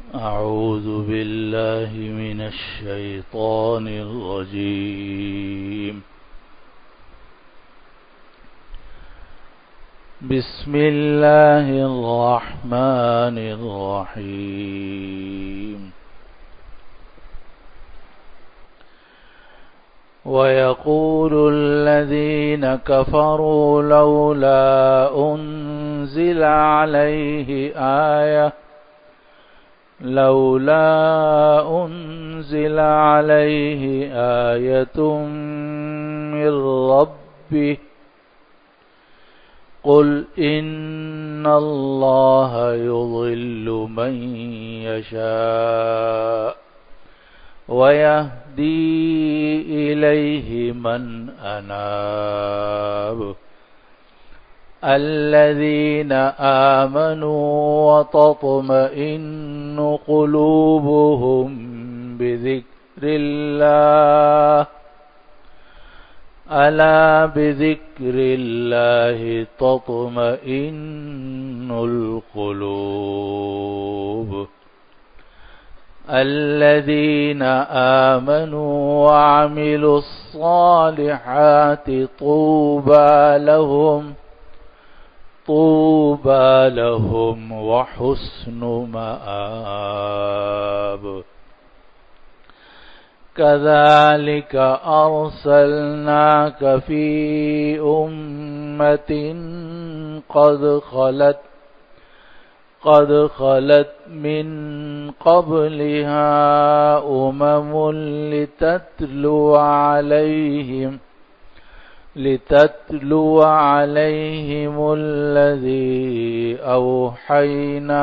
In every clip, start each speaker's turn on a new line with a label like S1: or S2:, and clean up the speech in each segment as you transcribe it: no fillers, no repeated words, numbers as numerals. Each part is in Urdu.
S1: أعوذ بالله من الشيطان الرجيم. بسم الله الرحمن الرحيم. ويقول الذين كفروا لولا أنزل عليه آية من ربه قل إن الله يضل من يشاء ويهدي إليه من أناب الذين آمنوا وتطمئن قلوبهم بذكر الله ألا بذكر الله تطمئن القلوب الذين آمنوا وعملوا الصالحات طوبى لهم وحسن مآب. كذلك أرسلناك في أمة قد خلت من قبلها لتتلو عليهم الذي أوحينا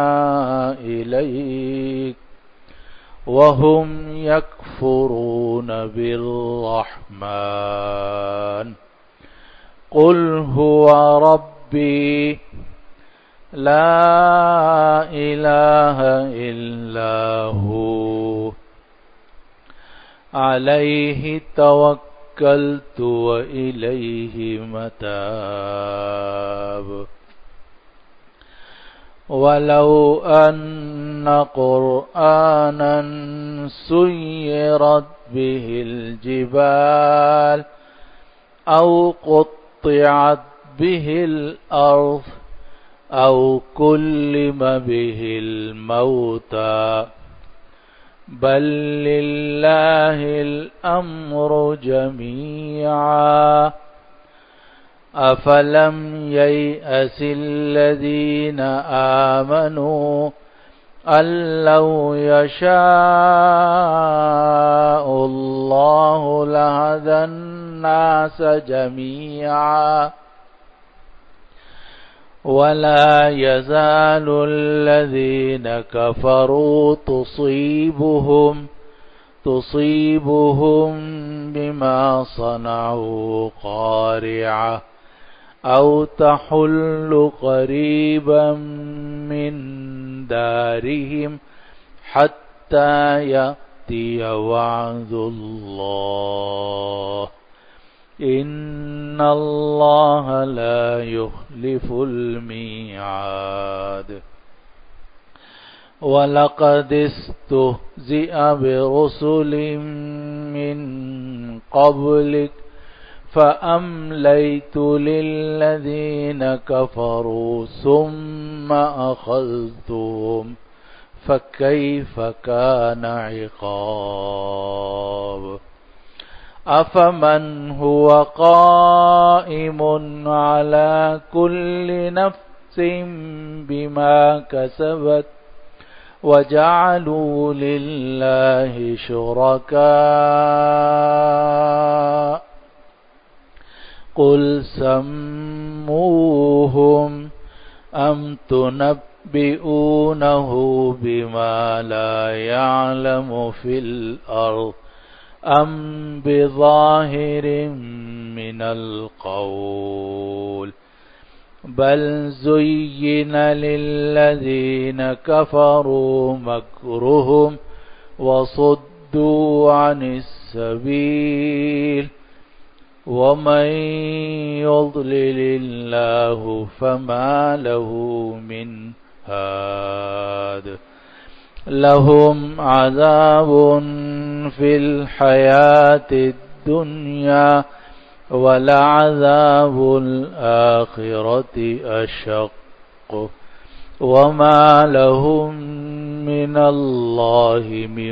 S1: إليك وهم يكفرون بالرحمن قل هو ربي لا إله إلا هو عليه توكلت وإليه متاب. ولو أن قرآنا سيرت به الجبال أو قطعت به الأرض أو كلم به الموتى بل لله الأمر جميعا أفلم ييأس الذين آمنوا أن لو يشاء الله لهدى الناس جميعا ولا يزال الذين كفروا تصيبهم بما صنعوا قارعة أو تحل قريبا من دارهم حتى يأتي وعد الله إن الله لا يخلف الميعاد. ولقد استهزئ برسل من قبلك فأمليت للذين كفروا ثم أخذتهم فكيف كان عقاب. أفمن هو قائم على كل نفس بما كسبت وجعلوا لله شركاء قل سموهم أم تنبئونه بما لا يعلم في الأرض أم بظاهر من القول بل زين للذين كفروا مكرهم وصدوا عن السبيل ومن يضلل الله فما له من هاد لهم عذاب في الحياة الدنيا ولعذاب الآخرة أشق وما لهم من الله من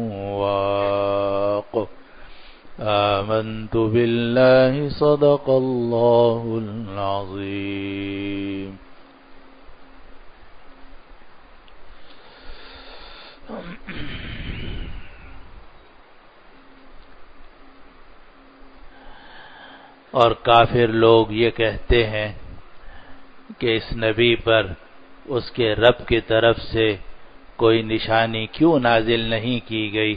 S1: واق آمنت بالله صدق الله العظيم. اور کافر لوگ یہ کہتے ہیں کہ اس نبی پر اس کے رب کی طرف سے کوئی نشانی کیوں نازل نہیں کی گئی؟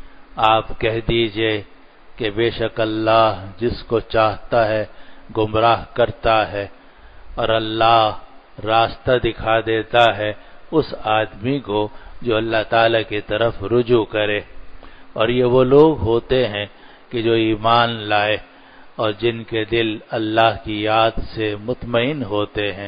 S1: آپ کہہ دیجئے کہ بے شک اللہ جس کو چاہتا ہے گمراہ کرتا ہے اور اللہ راستہ دکھا دیتا ہے اس آدمی کو جو اللہ تعالی کی طرف رجوع کرے. اور یہ وہ لوگ ہوتے ہیں کہ جو ایمان لائے اور جن کے دل اللہ کی یاد سے مطمئن ہوتے ہیں.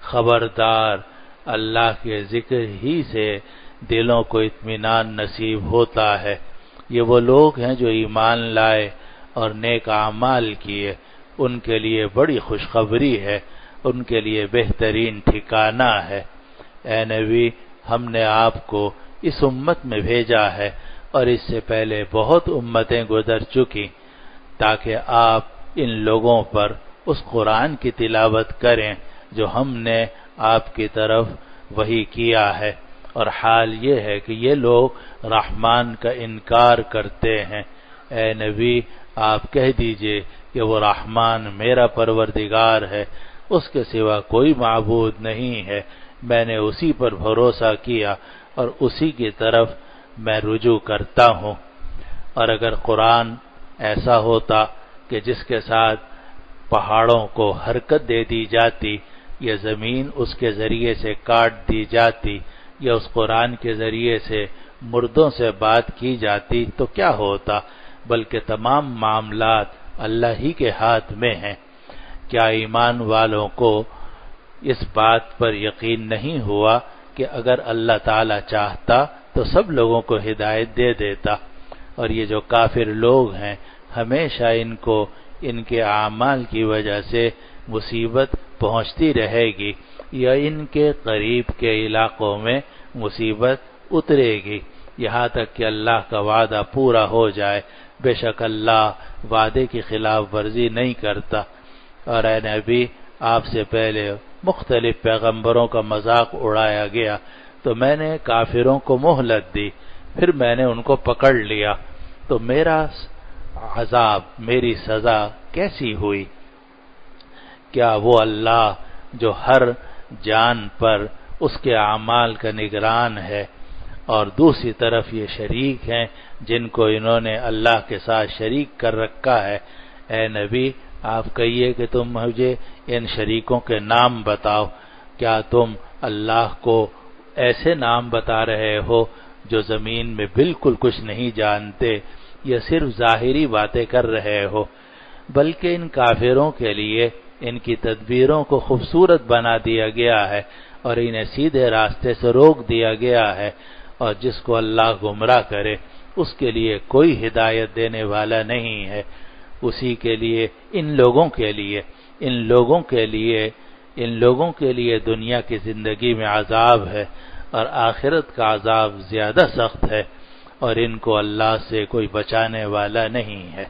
S1: خبردار، اللہ کے ذکر ہی سے دلوں کو اطمینان نصیب ہوتا ہے. یہ وہ لوگ ہیں جو ایمان لائے اور نیک اعمال کیے، ان کے لیے بڑی خوشخبری ہے، ان کے لیے بہترین ٹھکانہ ہے. اے نبی، ہم نے آپ کو اس امت میں بھیجا ہے اور اس سے پہلے بہت امتیں گزر چکی تاکہ آپ ان لوگوں پر اس قرآن کی تلاوت کریں جو ہم نے آپ کی طرف وحی کیا ہے. اور حال یہ ہے کہ یہ لوگ رحمان کا انکار کرتے ہیں. اے نبی، آپ کہہ دیجئے کہ وہ رحمان میرا پروردگار ہے، اس کے سوا کوئی معبود نہیں ہے. میں نے اسی پر بھروسہ کیا اور اسی کی طرف میں رجوع کرتا ہوں. اور اگر قرآن ایسا ہوتا کہ جس کے ساتھ پہاڑوں کو حرکت دے دی جاتی یا زمین اس کے ذریعے سے کاٹ دی جاتی یا اس قرآن کے ذریعے سے مردوں سے بات کی جاتی تو کیا ہوتا؟ بلکہ تمام معاملات اللہ ہی کے ہاتھ میں ہیں. کیا ایمان والوں کو اس بات پر یقین نہیں ہوا کہ اگر اللہ تعالی چاہتا تو سب لوگوں کو ہدایت دے دیتا؟ اور یہ جو کافر لوگ ہیں ہمیشہ ان کو ان کے اعمال کی وجہ سے مصیبت پہنچتی رہے گی یا ان کے قریب کے علاقوں میں مصیبت اترے گی یہاں تک کہ اللہ کا وعدہ پورا ہو جائے. بے شک اللہ وعدے کی خلاف ورزی نہیں کرتا. اور اے نبی، آپ سے پہلے مختلف پیغمبروں کا مذاق اڑایا گیا تو میں نے کافروں کو مہلت دی، پھر میں نے ان کو پکڑ لیا، تو میرا عذاب، میری سزا کیسی ہوئی؟ کیا وہ اللہ جو ہر جان پر اس کے اعمال کا نگران ہے اور دوسری طرف یہ شریک ہیں جن کو انہوں نے اللہ کے ساتھ شریک کر رکھا ہے. اے نبی، آپ کہیے کہ تم مجھے ان شریکوں کے نام بتاؤ. کیا تم اللہ کو ایسے نام بتا رہے ہو جو زمین میں بالکل کچھ نہیں جانتے یا صرف ظاہری باتیں کر رہے ہو؟ بلکہ ان کافروں کے لیے ان کی تدبیروں کو خوبصورت بنا دیا گیا ہے اور انہیں سیدھے راستے سے روک دیا گیا ہے. اور جس کو اللہ گمراہ کرے اس کے لیے کوئی ہدایت دینے والا نہیں ہے. اسی کے لیے ان لوگوں کے لیے دنیا کی زندگی میں عذاب ہے اور آخرت کا عذاب زیادہ سخت ہے اور ان کو اللہ سے کوئی بچانے والا نہیں ہے.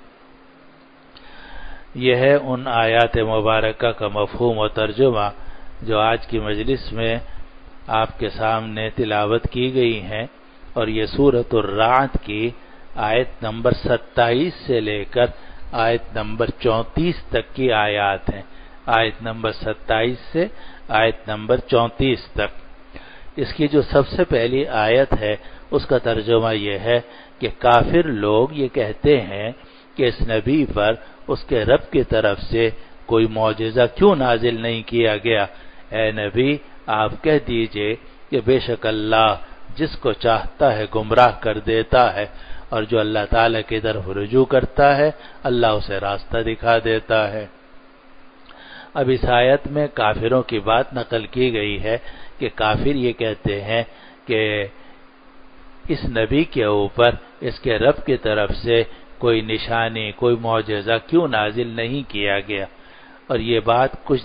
S1: یہ ہے ان آیات مبارکہ کا مفہوم و ترجمہ جو آج کی مجلس میں آپ کے سامنے تلاوت کی گئی ہیں. اور یہ سورۃ الرعد کی آیت نمبر 27 سے لے کر آیت نمبر 34 تک کی آیات ہیں. آیت نمبر 27 سے آیت نمبر 34 تک. اس کی جو سب سے پہلی آیت ہے اس کا ترجمہ یہ ہے کہ کافر لوگ یہ کہتے ہیں کہ اس نبی پر اس کے رب کی طرف سے کوئی معجزہ کیوں نازل نہیں کیا گیا؟ اے نبی، آپ کہہ دیجئے کہ بے شک اللہ جس کو چاہتا ہے گمراہ کر دیتا ہے اور جو اللہ تعالی کی طرف رجوع کرتا ہے اللہ اسے راستہ دکھا دیتا ہے. اب اس آیت میں کافروں کی بات نقل کی گئی ہے کہ کافر یہ کہتے ہیں کہ اس نبی کے اوپر اس کے رب کی طرف سے کوئی نشانی، کوئی معجزہ کیوں نازل نہیں کیا گیا؟ اور یہ بات کچھ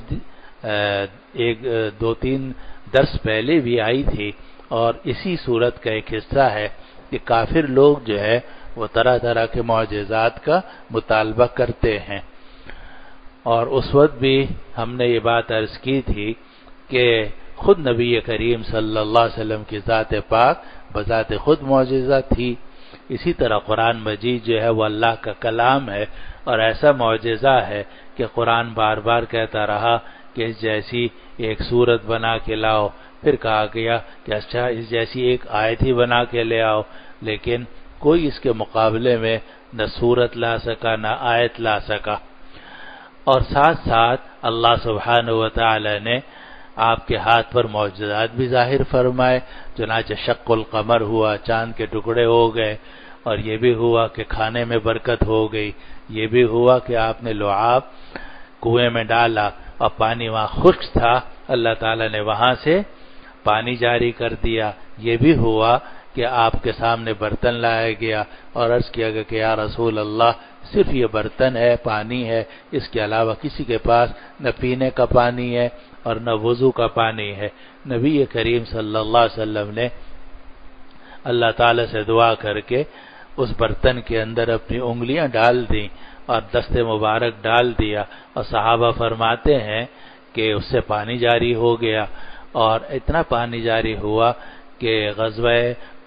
S1: دو تین درس پہلے بھی آئی تھی، اور اسی صورت کا ایک حصہ ہے کہ کافر لوگ جو ہے وہ طرح طرح کے معجزات کا مطالبہ کرتے ہیں۔ اور اس وقت بھی ہم نے یہ بات عرض کی تھی کہ خود نبی کریم صلی اللہ علیہ وسلم کی ذات پاک بذات خود معجزہ تھی۔ اسی طرح قرآن مجید جو ہے وہ اللہ کا کلام ہے، اور ایسا معجزہ ہے کہ قرآن بار بار کہتا رہا کہ اس جیسی ایک صورت بنا کے لاؤ، پھر کہا گیا کہ اچھا اس جیسی ایک آیت ہی بنا کے لے آؤ، لیکن کوئی اس کے مقابلے میں نہ صورت لا سکا نہ آیت لا سکا۔ اور ساتھ ساتھ اللہ سبحانہ و تعالی نے آپ کے ہاتھ پر معجزات بھی ظاہر فرمائے، چنانچہ شق القمر ہوا، چاند کے ٹکڑے ہو گئے، اور یہ بھی ہوا کہ کھانے میں برکت ہو گئی، یہ بھی ہوا کہ آپ نے لعاب کنویں میں ڈالا اور پانی وہاں خشک تھا، اللہ تعالیٰ نے وہاں سے پانی جاری کر دیا، یہ بھی ہوا کہ آپ کے سامنے برتن لایا گیا اور عرض کیا گیا کہ یا رسول اللہ صرف یہ برتن ہے، پانی ہے، اس کے علاوہ کسی کے پاس نہ پینے کا پانی ہے اور نہ وضو کا پانی ہے۔ نبی کریم صلی اللہ علیہ وسلم نے اللہ تعالیٰ سے دعا کر کے اس برتن کے اندر اپنی انگلیاں ڈال دیں اور دست مبارک ڈال دیا، اور صحابہ فرماتے ہیں کہ اس سے پانی جاری ہو گیا، اور اتنا پانی جاری ہوا کہ غزوہ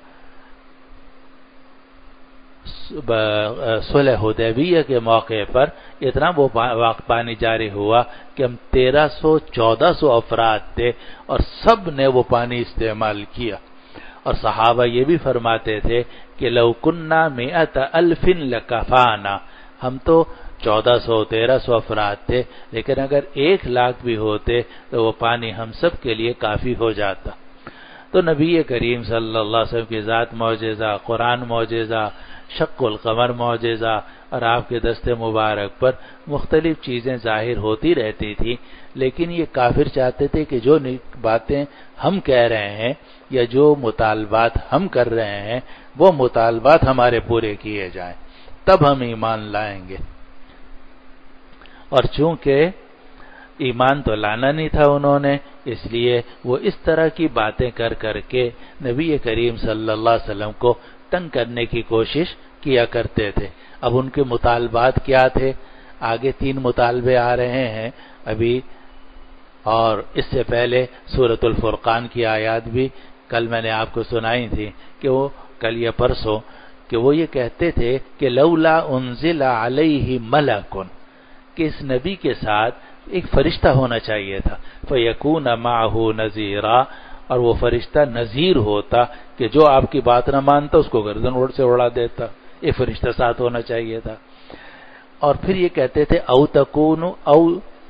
S1: صلح حدیبیہ کے موقع پر اتنا وہ پانی جاری ہوا کہ ہم 1300-1400 افراد تھے اور سب نے وہ پانی استعمال کیا۔ اور صحابہ یہ بھی فرماتے تھے کہ لو کننا 100,000 لکفانا، ہم تو 1400-1300 افراد تھے، لیکن اگر 1,00,000 بھی ہوتے تو وہ پانی ہم سب کے لیے کافی ہو جاتا۔ تو نبی کریم صلی اللہ علیہ وسلم کی ذات معجزہ، قرآن معجزہ، شق القمر معجزہ، اور آپ کے دست مبارک پر مختلف چیزیں ظاہر ہوتی رہتی تھی، لیکن یہ کافر چاہتے تھے کہ جو باتیں ہم کہہ رہے ہیں یا جو مطالبات ہم کر رہے ہیں وہ مطالبات ہمارے پورے کیے جائیں، تب ہم ایمان لائیں گے۔ اور چونکہ ایمان تو لانا نہیں تھا انہوں نے، اس لیے وہ اس طرح کی باتیں کر کر کے نبی کریم صلی اللہ علیہ وسلم کو تنگ کرنے کی کوشش کیا کرتے تھے۔ اب ان کے مطالبات کیا تھے؟ آگے 3 مطالبے آ رہے ہیں ابھی، اور اس سے پہلے سورۃ الفرقان کی آیات بھی کل میں نے آپ کو سنائی تھی کہ وہ کل یا پرسوں کہ وہ یہ کہتے تھے کہ لولا انزل علیہ ملک، کہ اس نبی کے ساتھ ایک فرشتہ ہونا چاہیے تھا، فیکون معہ نذیرا، اور وہ فرشتہ نذیر ہوتا کہ جو آپ کی بات نہ مانتا اس کو گردن اوڑ سے اڑا دیتا، ایک فرشتہ ساتھ ہونا چاہیے تھا۔ اور پھر یہ کہتے تھے او تکون او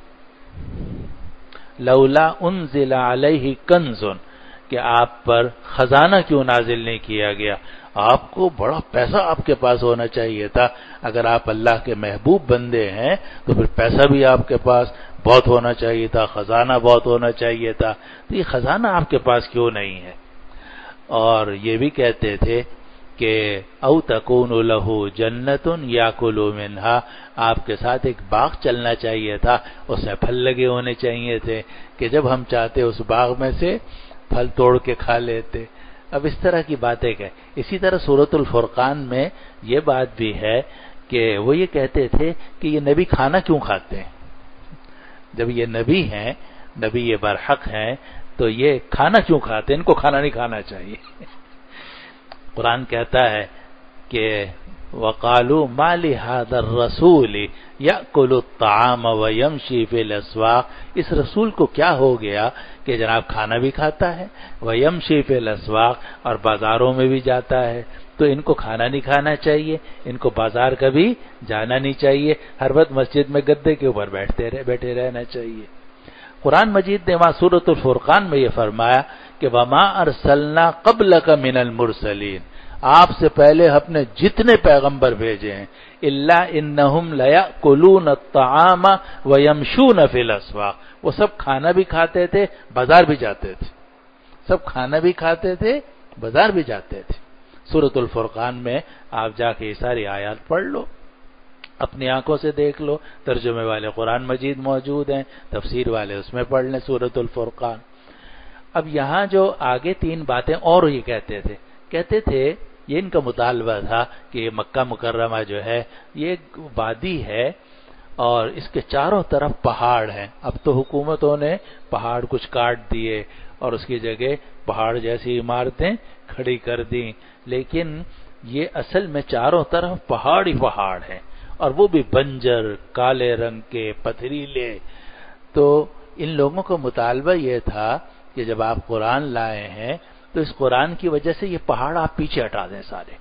S1: لولا انزل علیہ کنز، کہ آپ پر خزانہ کیوں نازل نہیں کیا گیا، آپ کو بڑا پیسہ آپ کے پاس ہونا چاہیے تھا، اگر آپ اللہ کے محبوب بندے ہیں تو پھر پیسہ بھی آپ کے پاس بہت ہونا چاہیے تھا، خزانہ بہت ہونا چاہیے تھا، تو یہ خزانہ آپ کے پاس کیوں نہیں ہے؟ اور یہ بھی کہتے تھے کہ او تکون لہ جنت یاکل منہا، آپ کے ساتھ ایک باغ چلنا چاہیے تھا، اس میں پھل لگے ہونے چاہیے تھے کہ جب ہم چاہتے اس باغ میں سے پھل توڑ کے کھا لیتے۔ اب اس طرح کی باتیں کہ اسی طرح سورۃ الفرقان میں یہ بات بھی ہے کہ وہ یہ کہتے تھے کہ یہ نبی کھانا کیوں کھاتے ہیں؟ جب یہ نبی ہیں، نبی یہ برحق ہیں، تو یہ کھانا کیوں کھاتے ہیں؟ ان کو کھانا نہیں کھانا چاہیے۔ قرآن کہتا ہے کہ وَقَالُوا مَا لِهَذَا الرَّسُولِ يَأْكُلُ الطَّعَامَ وَيَمْشِي فِي الْأَسْوَاقِ، اس رسول کو کیا ہو گیا کہ جناب کھانا بھی کھاتا ہے، وَيَمْشِي فِي الْأَسْوَاقِ، اور بازاروں میں بھی جاتا ہے، تو ان کو کھانا نہیں کھانا چاہیے، ان کو بازار کبھی جانا نہیں چاہیے، ہر وقت مسجد میں گدے کے اوپر بیٹھے رہنا چاہیے۔ قرآن مجید نے وہاں سورۃ الفرقان میں یہ فرمایا کہ وَمَا أَرْسَلْنَا قَبْلَكَ مِنَ الْمُرْسَلِينَ، آپ سے پہلے ہم نے جتنے پیغمبر بھیجے ہیں إِلَّا إِنَّهُمْ لَيَأْكُلُونَ الطَّعَامَ وَيَمْشُونَ فِي الْأَسْوَاقِ، وہ سب کھانا بھی کھاتے تھے، بازار بھی جاتے تھے، سب کھانا بھی کھاتے تھے، بازار بھی جاتے تھے۔ سورۃ الفرقان میں آپ جا کے یہ ساری آیات پڑھ لو، اپنی آنکھوں سے دیکھ لو، ترجمے والے قرآن مجید موجود ہیں، تفسیر والے اس میں پڑھ لیں سورۃ الفرقان۔ اب یہاں جو آگے 3 باتیں اور یہ کہتے تھے یہ ان کا مطالبہ تھا کہ یہ مکہ مکرمہ جو ہے یہ ایک وادی ہے اور اس کے چاروں طرف پہاڑ ہیں۔ اب تو حکومتوں نے پہاڑ کچھ کاٹ دیے اور اس کی جگہ پہاڑ جیسی عمارتیں کھڑی کر دیں، لیکن یہ اصل میں چاروں طرف پہاڑ ہی پہاڑ ہیں، اور وہ بھی بنجر، کالے رنگ کے، پتھریلے۔ تو ان لوگوں کا مطالبہ یہ تھا کہ جب آپ قرآن لائے ہیں تو اس قرآن کی وجہ سے یہ پہاڑ آپ پیچھے ہٹا دیں،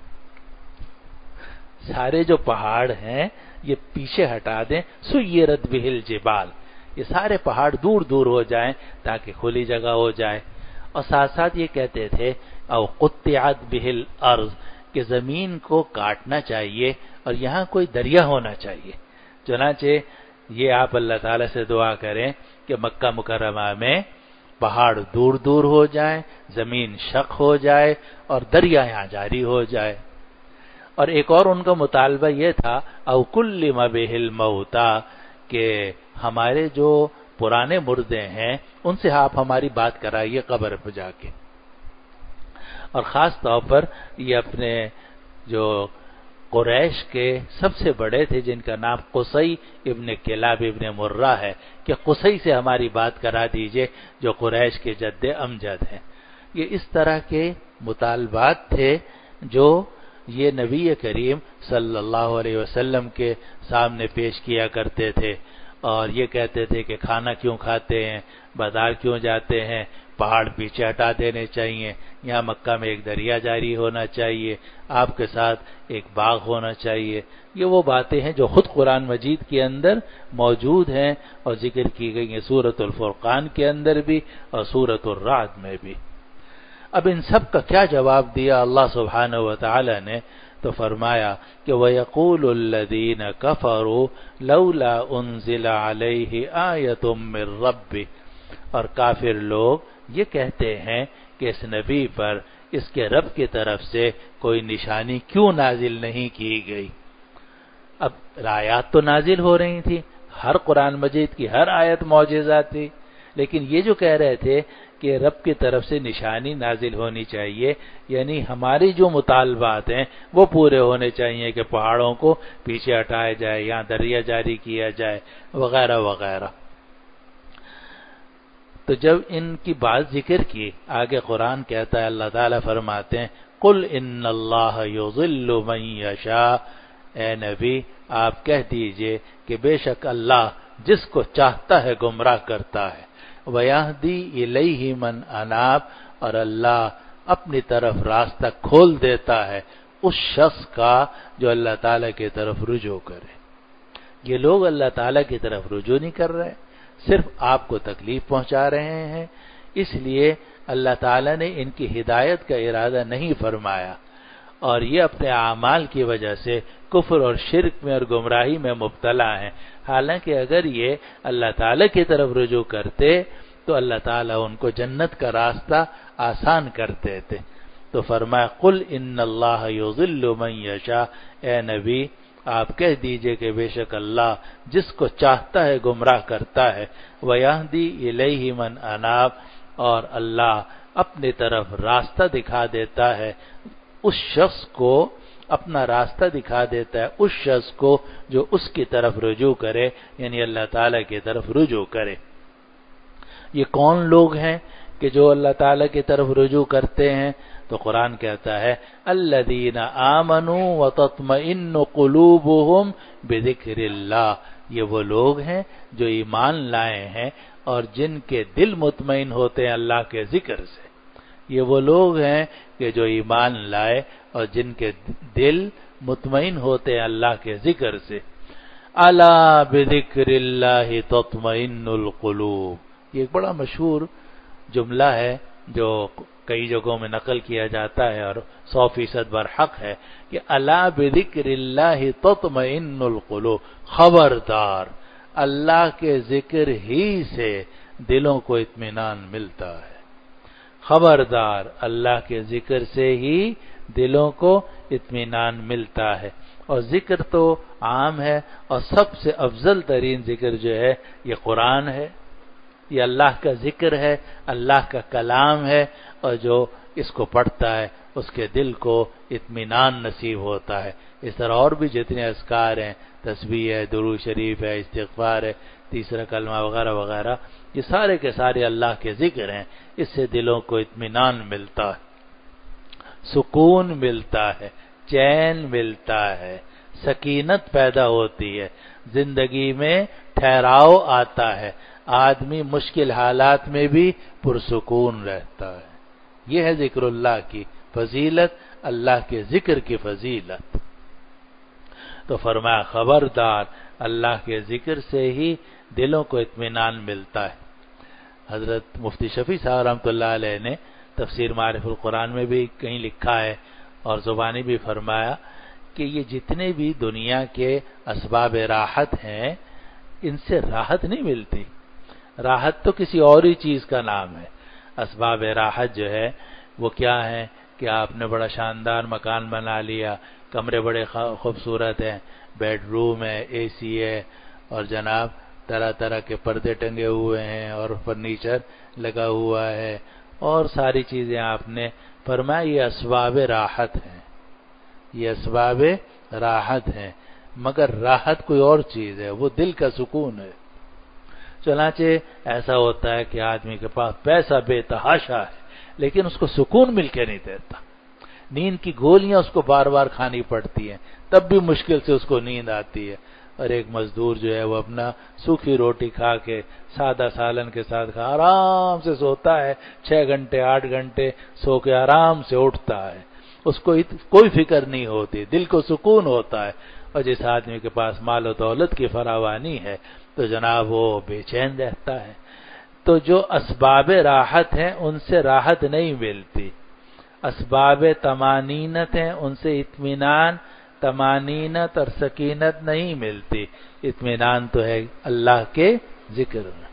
S1: سارے جو پہاڑ ہیں یہ پیچھے ہٹا دیں، سیرت بہ الجبال، یہ سارے پہاڑ دور دور ہو جائیں تاکہ کھلی جگہ ہو جائے۔ اور ساتھ ساتھ یہ کہتے تھے او قطعت بہ الارض، کہ زمین کو کاٹنا چاہیے اور یہاں کوئی دریا ہونا چاہیے۔ چنانچہ یہ آپ اللہ تعالی سے دعا کریں کہ مکہ مکرمہ میں پہاڑ دور دور ہو جائیں، زمین شق ہو جائے اور دریا یہاں جاری ہو جائے۔ اور ایک اور ان کا مطالبہ یہ تھا او کلم بہ الموتیٰ، کہ ہمارے جو پرانے مردے ہیں ان سے آپ ہماری بات کرائیے قبر پہ جا کے۔ اور خاص طور پر یہ اپنے جو قریش کے سب سے بڑے تھے جن کا نام قصی ابن کلاب ابن مرہ ہے، کہ قصی سے ہماری بات کرا دیجئے جو قریش کے جد امجد ہیں۔ یہ اس طرح کے مطالبات تھے جو یہ نبی کریم صلی اللہ علیہ وسلم کے سامنے پیش کیا کرتے تھے، اور یہ کہتے تھے کہ کھانا کیوں کھاتے ہیں، بازار کیوں جاتے ہیں، پہاڑ پیچھے ہٹا دینے چاہیے، یہاں مکہ میں ایک دریا جاری ہونا چاہیے، آپ کے ساتھ ایک باغ ہونا چاہیے۔ یہ وہ باتیں ہیں جو خود قرآن مجید کے اندر موجود ہیں اور ذکر کی گئی ہیں سورۃ الفرقان کے اندر بھی اور سورۃ الرعد میں بھی۔ اب ان سب کا کیا جواب دیا اللہ سبحانہ و تعالی نے؟ تو فرمایا کہ وَيَقُولُ الَّذِينَ كَفَرُوا لَوْلَا أُنزِلَ عَلَيْهِ آيَةٌ مِّن رَّبِّهِ، اور کافر لوگ یہ کہتے ہیں کہ اس نبی پر اس کے رب کی طرف سے کوئی نشانی کیوں نازل نہیں کی گئی۔ اب آیات تو نازل ہو رہی تھی، ہر قرآن مجید کی ہر آیت معجزہ تھی، لیکن یہ جو کہہ رہے تھے کہ رب کی طرف سے نشانی نازل ہونی چاہیے، یعنی ہماری جو مطالبات ہیں وہ پورے ہونے چاہیے کہ پہاڑوں کو پیچھے ہٹایا جائے، یہاں دریا جاری کیا جائے وغیرہ وغیرہ۔ تو جب ان کی بات ذکر کی، آگے قرآن کہتا ہے، اللہ تعالیٰ فرماتے ہیں قل ان اللہ یضل من یشاء، اے نبی آپ کہہ دیجئے کہ بے شک اللہ جس کو چاہتا ہے گمراہ کرتا ہے، وَيَهْدِي إِلَيْهِ مَنْ أَنَابَ، اور اللہ اپنی طرف راستہ کھول دیتا ہے اس شخص کا جو اللہ تعالیٰ کی طرف رجوع کرے۔ یہ لوگ اللہ تعالیٰ کی طرف رجوع نہیں کر رہے، صرف آپ کو تکلیف پہنچا رہے ہیں، اس لیے اللہ تعالیٰ نے ان کی ہدایت کا ارادہ نہیں فرمایا، اور یہ اپنے اعمال کی وجہ سے کفر اور شرک میں اور گمراہی میں مبتلا ہیں۔ حالانکہ اگر یہ اللہ تعالیٰ کی طرف رجوع کرتے تو اللہ تعالیٰ ان کو جنت کا راستہ آسان کر دیتے۔ تو فرمایا قل ان اللہ یضل من یشاء، اے نبی آپ کہہ دیجئے کہ بے شک اللہ جس کو چاہتا ہے گمراہ کرتا ہے، وَيَهْدِي إِلَيْهِ مَنْ أَنَابَ، اور اللہ اپنی طرف راستہ دکھا دیتا ہے اس شخص کو، اپنا راستہ دکھا دیتا ہے اس شخص کو جو اس کی طرف رجوع کرے، یعنی اللہ تعالیٰ کی طرف رجوع کرے۔ یہ کون لوگ ہیں کہ جو اللہ تعالیٰ کی طرف رجوع کرتے ہیں؟ تو قرآن کہتا ہے الذین آمنوا وتطمئن قلوبهم بذکر اللہ، یہ وہ لوگ ہیں جو ایمان لائے ہیں اور جن کے دل مطمئن ہوتے ہیں اللہ کے ذکر سے۔ یہ وہ لوگ ہیں کہ جو ایمان لائے اور جن کے دل مطمئن ہوتے ہیں اللہ کے ذکر سے۔ الا بذکر اللہ تطمئن القلوب، یہ ایک بڑا مشہور جملہ ہے جو کئی جگہوں میں نقل کیا جاتا ہے اور 100% برحق ہے کہ الا بذکر اللہ تطمئن القلوب، خبردار اللہ کے ذکر ہی سے دلوں کو اطمینان ملتا ہے، خبردار اللہ کے ذکر سے ہی دلوں کو اطمینان ملتا ہے. اور ذکر تو عام ہے، اور سب سے افضل ترین ذکر جو ہے یہ قرآن ہے، یہ اللہ کا ذکر ہے، اللہ کا کلام ہے، اور جو اس کو پڑھتا ہے اس کے دل کو اطمینان نصیب ہوتا ہے. اس طرح اور بھی جتنے اذکار ہیں، تسبیح ہے، درود شریف ہے، استغفار ہے، تیسرا کلمہ وغیرہ وغیرہ، یہ سارے کے سارے اللہ کے ذکر ہیں. اس سے دلوں کو اطمینان ملتا ہے، سکون ملتا ہے، چین ملتا ہے، سکینت پیدا ہوتی ہے، زندگی میں ٹھہراؤ آتا ہے، آدمی مشکل حالات میں بھی پرسکون رہتا ہے. یہ ہے ذکر اللہ کی فضیلت، اللہ کے ذکر کی فضیلت. تو فرمایا خبردار اللہ کے ذکر سے ہی دلوں کو اطمینان ملتا ہے. حضرت مفتی شفیع صاحب رحمۃ اللہ علیہ نے تفسیر معارف القرآن میں بھی کہیں لکھا ہے اور زبانی بھی فرمایا کہ یہ جتنے بھی دنیا کے اسباب راحت ہیں ان سے راحت نہیں ملتی. راحت تو کسی اور ہی چیز کا نام ہے. اسباب راحت جو ہے وہ کیا ہے کہ آپ نے بڑا شاندار مکان بنا لیا، کمرے بڑے خوبصورت ہیں، بیڈ روم ہے، اے سی ہے، اور جناب طرح طرح کے پردے ٹنگے ہوئے ہیں اور فرنیچر لگا ہوا ہے، اور ساری چیزیں آپ نے فرمایا یہ اسباب راحت ہیں، یہ اسباب راحت ہیں. مگر راحت کوئی اور چیز ہے، وہ دل کا سکون ہے. چنانچہ ایسا ہوتا ہے کہ آدمی کے پاس پیسہ بے تحاشا ہے لیکن اس کو سکون مل کے نہیں دیتا. نیند کی گولیاں اس کو بار بار کھانی پڑتی ہیں تب بھی مشکل سے اس کو نیند آتی ہے. اور ایک مزدور جو ہے وہ اپنا سوکھی روٹی کھا کے سادہ سالن کے ساتھ آرام سے سوتا ہے، 6 گھنٹے 8 گھنٹے سو کے آرام سے اٹھتا ہے، اس کو کوئی فکر نہیں ہوتی، دل کو سکون ہوتا ہے. اور جس آدمی کے پاس مال و دولت کی فراوانی ہے تو جناب وہ بے چین رہتا ہے. تو جو اسباب راحت ہیں ان سے راحت نہیں ملتی، اسباب طمانینت ہیں ان سے اطمینان، طمانینت اور سکینت نہیں ملتی. اطمینان تو ہے اللہ کے ذکر میں.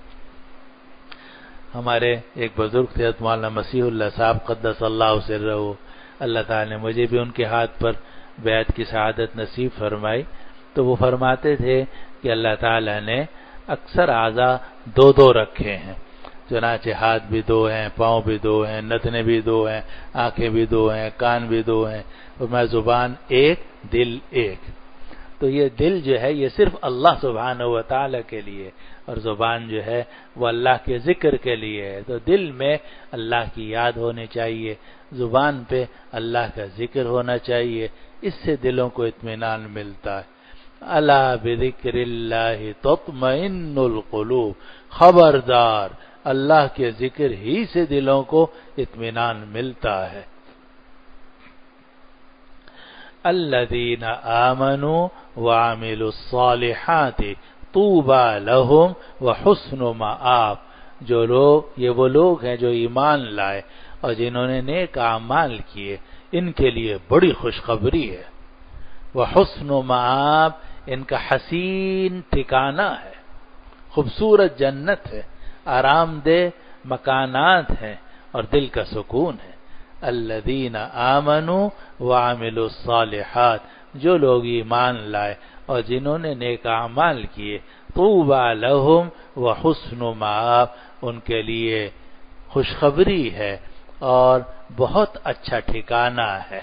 S1: ہمارے ایک بزرگ تھے مولانا مسیح اللہ صاحب قدس اللہ سرہ، اللہ تعالی نے مجھے بھی ان کے ہاتھ پر بیعت کی سعادت نصیب فرمائی. تو وہ فرماتے تھے کہ اللہ تعالی نے اکثر اعضاء 2 رکھے ہیں، چنانچہ ہاتھ بھی 2 ہیں، پاؤں بھی 2 ہیں، نتنے بھی 2 ہیں، آنکھیں بھی 2 ہیں، کان بھی 2 ہیں، اور میں زبان 1 دل 1. تو یہ دل جو ہے یہ صرف اللہ سبحانہ و تعالی کے لیے، اور زبان جو ہے وہ اللہ کے ذکر کے لیے ہے. تو دل میں اللہ کی یاد ہونی چاہیے، زبان پہ اللہ کا ذکر ہونا چاہیے، اس سے دلوں کو اطمینان ملتا ہے. الا بذکر اللہ تطمئن القلوب، خبردار اللہ کے ذکر ہی سے دلوں کو اطمینان ملتا ہے. الذین آمنوا وعملوا الصالحات طوبى لهم وحسن مآب. یہ وہ لوگ ہیں جو ایمان لائے اور جنہوں نے نیک اعمال کیے، ان کے لیے بڑی خوشخبری ہے. وحسن مآب، ان کا حسین ٹھکانہ ہے، خوبصورت جنت ہے، آرام دہ مکانات ہیں اور دل کا سکون ہے. الذین آمنوا وعملوا الصالحات، جو لوگ ایمان لائے اور جنہوں نے نیک اعمال کیے، طوبى لهم وحسن مآب، ان کے لیے خوشخبری ہے اور بہت اچھا ٹھکانہ ہے.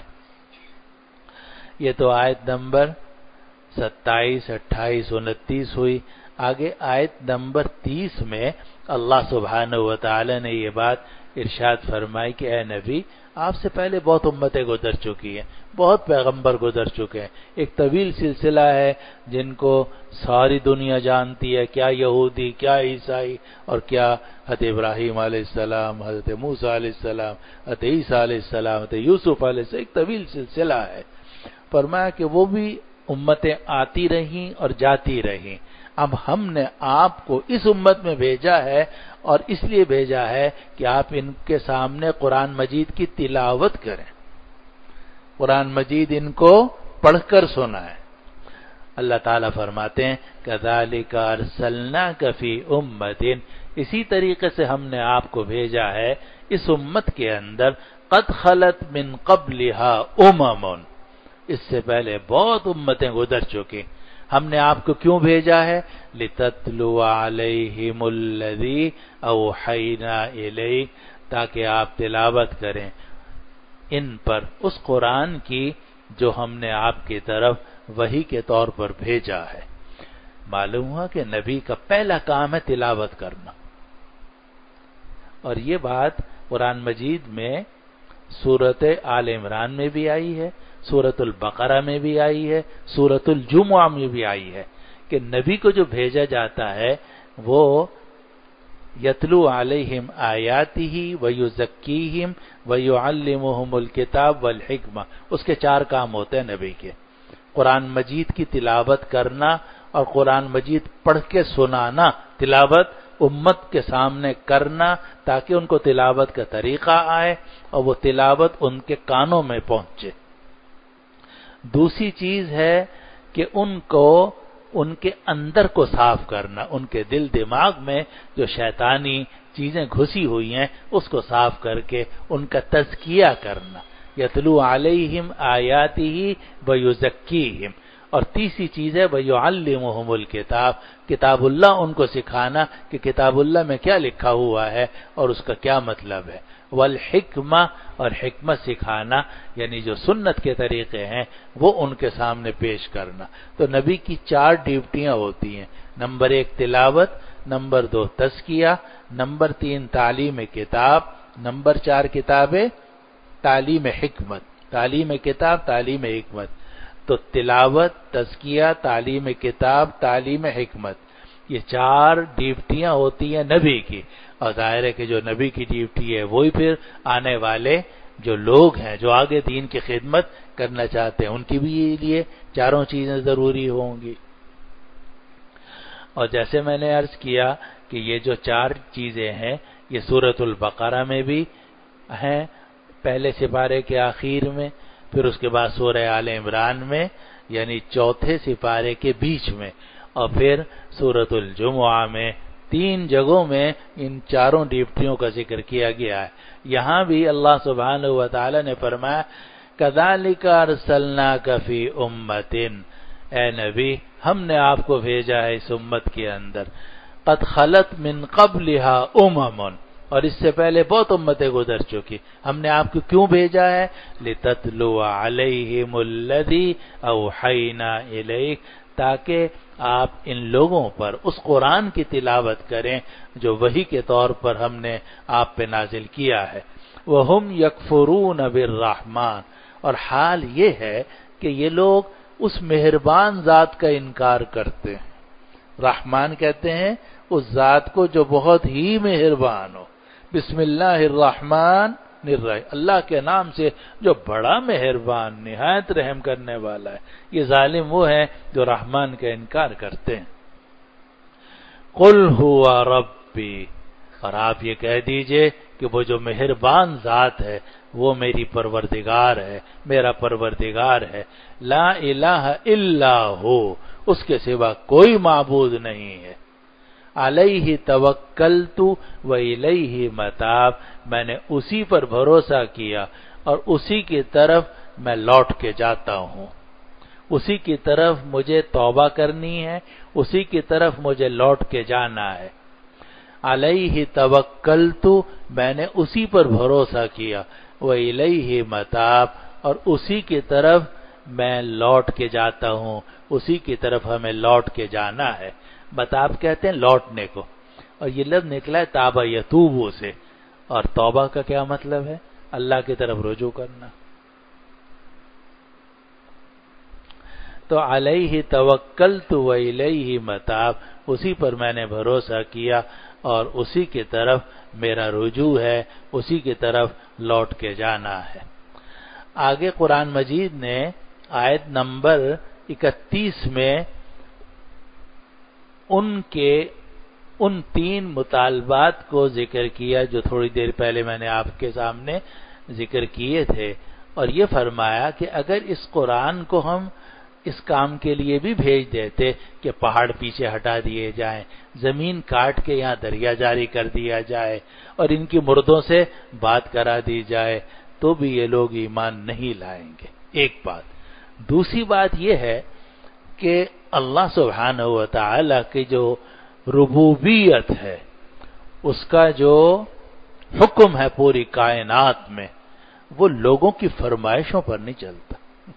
S1: یہ تو آیت نمبر 27، 28، 29 ہوئی. آگے آیت نمبر 30 میں اللہ سبحانہ و تعالی نے یہ بات ارشاد فرمائی کہ اے نبی، آپ سے پہلے بہت امتیں گزر چکی ہیں، بہت پیغمبر گزر چکے ہیں، ایک طویل سلسلہ ہے جن کو ساری دنیا جانتی ہے، کیا یہودی، کیا عیسائی، اور کیا حضرت ابراہیم علیہ السلام، حضرت موسیٰ علیہ السلام، حضرت عیسیٰ علیہ السلام، حضرت یوسف علیہ السلام، ایک طویل سلسلہ ہے. فرمایا کہ وہ بھی امتیں آتی رہیں اور جاتی رہیں، اب ہم نے آپ کو اس امت میں بھیجا ہے اور اس لیے بھیجا ہے کہ آپ ان کے سامنے قرآن مجید کی تلاوت کریں، قرآن مجید ان کو پڑھ کر سنائیں. اللہ تعالیٰ فرماتے ہیں کذالک ارسلناک فی امۃ، اسی طریقے سے ہم نے آپ کو بھیجا ہے اس امت کے اندر قد خلت من قبلها اس سے پہلے بہت امتیں گزر چکی. ہم نے آپ کو کیوں بھیجا ہے؟ لِتَتْلُوَ عَلَيْهِمُ الَّذِي أَوْحَيْنَا إِلَيْكَ تاکہ آپ تلاوت کریں ان پر اس قرآن کی جو ہم نے آپ کی طرف وحی کے طور پر بھیجا ہے. معلوم ہوا کہ نبی کا پہلا کام ہے تلاوت کرنا. اور یہ بات قرآن مجید میں سورۃ آل عمران میں بھی آئی ہے، سورۃ البقرہ میں بھی آئی ہے، سورۃ الجمعہ میں بھی آئی ہے کہ نبی کو جو بھیجا جاتا ہے وہ یتلو علیہم آیاتہ ویزکیہم ویعلمہم الکتاب والحکمہ. اس کے 4 کام ہوتے ہیں نبی کے: قرآن مجید کی تلاوت کرنا اور قرآن مجید پڑھ کے سنانا، تلاوت امت کے سامنے کرنا تاکہ ان کو تلاوت کا طریقہ آئے اور وہ تلاوت ان کے کانوں میں پہنچے. دوسری چیز ہے کہ ان کو ان کے اندر کو صاف کرنا، ان کے دل دماغ میں جو شیطانی چیزیں گھسی ہوئی ہیں اس کو صاف کر کے ان کا تزکیہ کرنا. یتلو علیہم آیاتہ ویزکیہم. اور تیسری چیز ہے وَيُعَلِّمُهُمُ الْكِتَابَ، کتاب اللہ ان کو سکھانا کہ کتاب اللہ میں کیا لکھا ہوا ہے اور اس کا کیا مطلب ہے. والحکمہ، اور حکمت سکھانا یعنی جو سنت کے طریقے ہیں وہ ان کے سامنے پیش کرنا. تو نبی کی 4 ڈیوٹیاں ہوتی ہیں: نمبر 1 تلاوت، نمبر 2 تزکیہ، نمبر 3 تعلیم کتاب، نمبر 4 کتابیں تعلیم حکمت. تعلیم کتاب، تعلیم حکمت. تو تلاوت، تزکیہ، تعلیم کتاب، تعلیم حکمت، یہ 4 ڈیوٹیاں ہوتی ہیں نبی کی. اور ظاہر ہے کہ جو نبی کی ڈیوٹی ہے وہی پھر آنے والے جو لوگ ہیں جو آگے دین کی خدمت کرنا چاہتے ہیں ان کی بھی لیے 4 چیزیں ضروری ہوں گی. اور جیسے میں نے عرض کیا کہ یہ جو 4 چیزیں ہیں یہ سورۃ البقرہ میں بھی ہیں، پہلے سپارے کے آخر میں، پھر اس کے بعد سورہ آل عمران میں یعنی 4تھے سپارے کے بیچ میں، اور پھر سورۃ الجمعہ میں. 3 جگہوں میں ان 4 ڈیوٹیوں کا ذکر کیا گیا ہے. یہاں بھی اللہ سبحانہ و تعالی نے فرمایا کذالک ارسلناک فی امۃ، اے نبی ہم نے آپ کو بھیجا ہے اس امت کے اندر قد خلت من قبلها اور اس سے پہلے بہت امتیں گزر چکی. ہم نے آپ کو کیوں بھیجا ہے؟ لِتَتْلُوَ عَلَيْهِمُ الَّذِي أَوْحَيْنَا إِلَيْكَ تاکہ آپ ان لوگوں پر اس قرآن کی تلاوت کریں جو وحی کے طور پر ہم نے آپ پہ نازل کیا ہے. وَهُمْ يَكْفُرُونَ بِالرَّحْمَٰنِ، اور حال یہ ہے کہ یہ لوگ اس مہربان ذات کا انکار کرتے ہیں. رحمان کہتے ہیں اس ذات کو جو بہت ہی مہربان ہو. بسم اللہ الرحمن الرحیم، اللہ کے نام سے جو بڑا مہربان نہایت رحم کرنے والا ہے. یہ ظالم وہ ہیں جو رحمان کا انکار کرتے ہیں. قل هو ربی، اور آپ یہ کہہ دیجئے کہ وہ جو مہربان ذات ہے وہ میری پروردگار ہے، میرا پروردگار ہے. لا الہ الا ہو، اس کے سوا کوئی معبود نہیں ہے. علیہ توکلت و الیہ متاب، میں نے اسی پر بھروسہ کیا اور اسی کی طرف میں لوٹ کے جاتا ہوں. اسی کی طرف مجھے توبہ کرنی ہے، اسی کی طرف مجھے لوٹ کے جانا ہے. علیہ توکلت، میں نے اسی پر بھروسہ کیا، و الیہ متاب، اور اسی کی طرف میں لوٹ کے جاتا ہوں، اسی کی طرف ہمیں لوٹ کے جانا ہے. متاب کہتے ہیں لوٹنے کو، اور یہ لفظ نکلا ہے تابہ یتوبو سے. اور توبہ کا کیا مطلب ہے؟ اللہ کی طرف رجوع کرنا. تو علیہ توکلت و الیہ متاب، اسی پر میں نے بھروسہ کیا اور اسی کی طرف میرا رجوع ہے، اسی کی طرف لوٹ کے جانا ہے. آگے قرآن مجید نے آیت نمبر 31 میں ان 3 مطالبات کو ذکر کیا جو تھوڑی دیر پہلے میں نے آپ کے سامنے ذکر کیے تھے، اور یہ فرمایا کہ اگر اس قرآن کو ہم اس کام کے لیے بھی بھیج دیتے کہ پہاڑ پیچھے ہٹا دیے جائیں، زمین کاٹ کے یہاں دریا جاری کر دیا جائے اور ان کی مردوں سے بات کرا دی جائے، تو بھی یہ لوگ ایمان نہیں لائیں گے. ایک بات. دوسری بات یہ ہے کہ اللہ سبحانہ و تعالی کی جو ربوبیت ہے، اس کا جو حکم ہے پوری کائنات میں، وہ لوگوں کی فرمائشوں پر نہیں چلتا.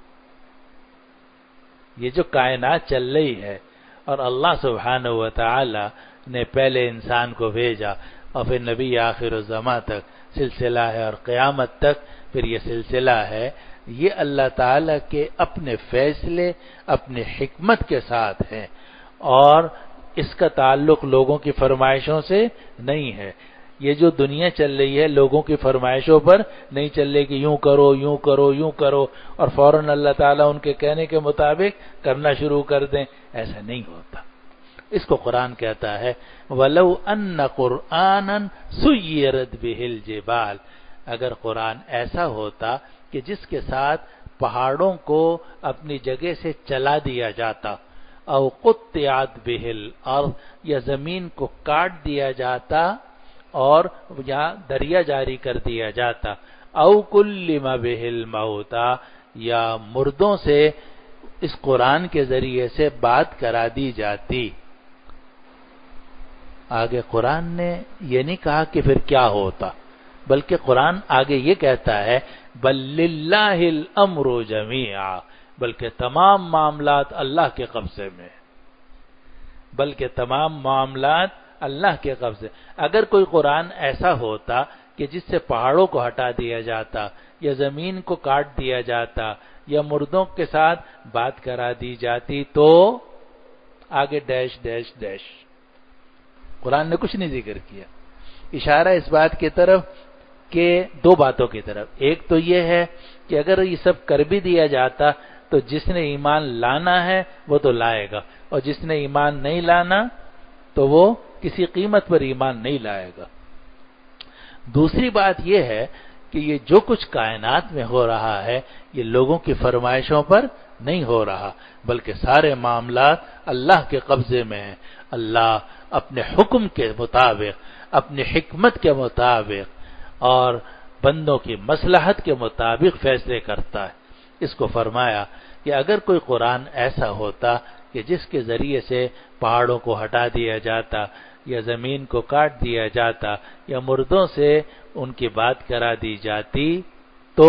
S1: یہ جو کائنات چل رہی ہے اور اللہ سبحانہ و تعالی نے پہلے انسان کو بھیجا اور پھر نبی آخر الزماں تک سلسلہ ہے اور قیامت تک پھر یہ سلسلہ ہے، یہ اللہ تعالی کے اپنے فیصلے اپنے حکمت کے ساتھ ہیں اور اس کا تعلق لوگوں کی فرمائشوں سے نہیں ہے. یہ جو دنیا چل رہی ہے لوگوں کی فرمائشوں پر نہیں چل رہی کہ یوں کرو یوں کرو یوں کرو اور فوراً اللہ تعالیٰ ان کے کہنے کے مطابق کرنا شروع کر دیں، ایسا نہیں ہوتا. اس کو قرآن کہتا ہے وَلَوْ أَنَّ قُرْآنًا سُيِّرَتْ بِهِ الْجِبَالُ، اگر قرآن ایسا ہوتا کہ جس کے ساتھ پہاڑوں کو اپنی جگہ سے چلا دیا جاتا، او قطعت بِهِ الْأَرْضُ، یا زمین کو کاٹ دیا جاتا اور یا دریا جاری کر دیا جاتا، او کلم بہ الموتى، یا مردوں سے اس قرآن کے ذریعے سے بات کرا دی جاتی. آگے قرآن نے یہ نہیں کہا کہ پھر کیا ہوتا، بلکہ قرآن آگے یہ کہتا ہے بل للہ الامر جمیعا، بلکہ تمام معاملات اللہ کے قبضے میں، بلکہ تمام معاملات اللہ کے قبضے. اگر کوئی قرآن ایسا ہوتا کہ جس سے پہاڑوں کو ہٹا دیا جاتا یا زمین کو کاٹ دیا جاتا یا مردوں کے ساتھ بات کرا دی جاتی تو آگے ڈیش ڈیش ڈیش. قرآن نے کچھ نہیں ذکر کیا. اشارہ اس بات کی طرف کہ دو باتوں کی طرف. ایک تو یہ ہے کہ اگر یہ سب کر بھی دیا جاتا تو جس نے ایمان لانا ہے وہ تو لائے گا، اور جس نے ایمان نہیں لانا تو وہ کسی قیمت پر ایمان نہیں لائے گا. دوسری بات یہ ہے کہ یہ جو کچھ کائنات میں ہو رہا ہے یہ لوگوں کی فرمائشوں پر نہیں ہو رہا، بلکہ سارے معاملات اللہ کے قبضے میں ہیں. اللہ اپنے حکم کے مطابق، اپنی حکمت کے مطابق اور بندوں کی مصلحت کے مطابق فیصلے کرتا ہے. اس کو فرمایا کہ اگر کوئی قرآن ایسا ہوتا کہ جس کے ذریعے سے پہاڑوں کو ہٹا دیا جاتا یا زمین کو کاٹ دیا جاتا یا مردوں سے ان کی بات کرا دی جاتی تو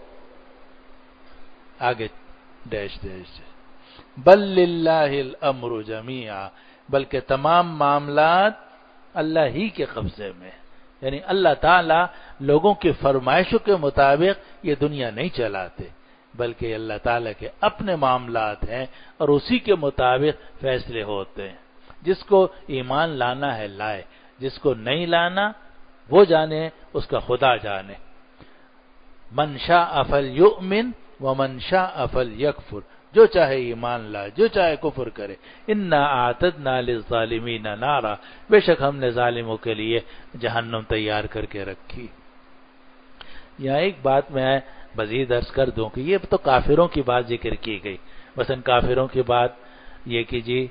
S1: آگے ڈیش ڈیش بل للہ الامر جمیعا، بلکہ تمام معاملات اللہ ہی کے قبضے میں، یعنی اللہ تعالی لوگوں کی فرمائشوں کے مطابق یہ دنیا نہیں چلاتے، بلکہ اللہ تعالی کے اپنے معاملات ہیں اور اسی کے مطابق فیصلے ہوتے ہیں. جس کو ایمان لانا ہے لائے، جس کو نہیں لانا وہ جانے، اس کا خدا جانے. من شاء فلیؤمن ومن شاء فلیکفر، جو چاہے ایمان لائے جو چاہے کفر کرے. انا اعتدنا للظالمین نارا، بے شک ہم نے ظالموں کے لیے جہنم تیار کر کے رکھی. یہاں ایک بات میں مزید عرض کر دوں کہ یہ تو کافروں کی بات ذکر کی گئی. مثلا کافروں کی بات یہ کہ جی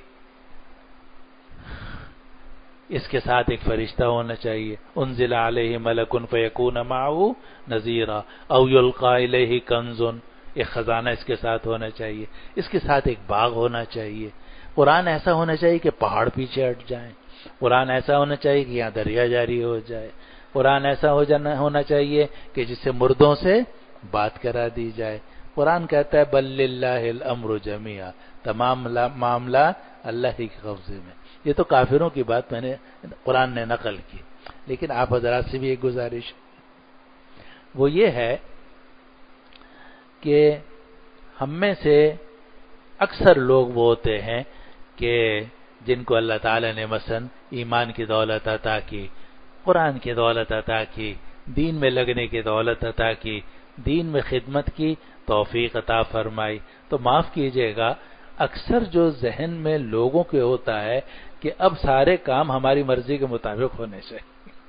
S1: اس کے ساتھ ایک فرشتہ ہونا چاہیے، انزل علیہ ملک فیکون معه نذیرا او یلقى الیہ کنز، ایک خزانہ اس کے ساتھ ہونا چاہیے، اس کے ساتھ ایک باغ ہونا چاہیے. قرآن ایسا ہونا چاہیے کہ پہاڑ پیچھے ہٹ جائیں. قرآن ایسا ہونا چاہیے کہ یہاں دریا جاری ہو جائے. قرآن ایسا ہونا چاہیے کہ جس سے مردوں سے بات کرا دی جائے. قرآن کہتا ہے بل للہ الامر جمیعا، تمام معاملات اللہ ہی کے قبضے میں. یہ تو کافروں کی بات میں نے قرآن نے نقل کی، لیکن آپ حضرات سے بھی ایک گزارش وہ یہ ہے کہ ہم میں سے اکثر لوگ وہ ہوتے ہیں کہ جن کو اللہ تعالی نے مثلا ایمان کی دولت عطا کی، قرآن کی دولت عطا کی، دین میں لگنے کی دولت عطا کی، دین میں خدمت کی توفیق عطا فرمائی، تو معاف کیجئے گا اکثر جو ذہن میں لوگوں کے ہوتا ہے کہ اب سارے کام ہماری مرضی کے مطابق ہونے چاہیے.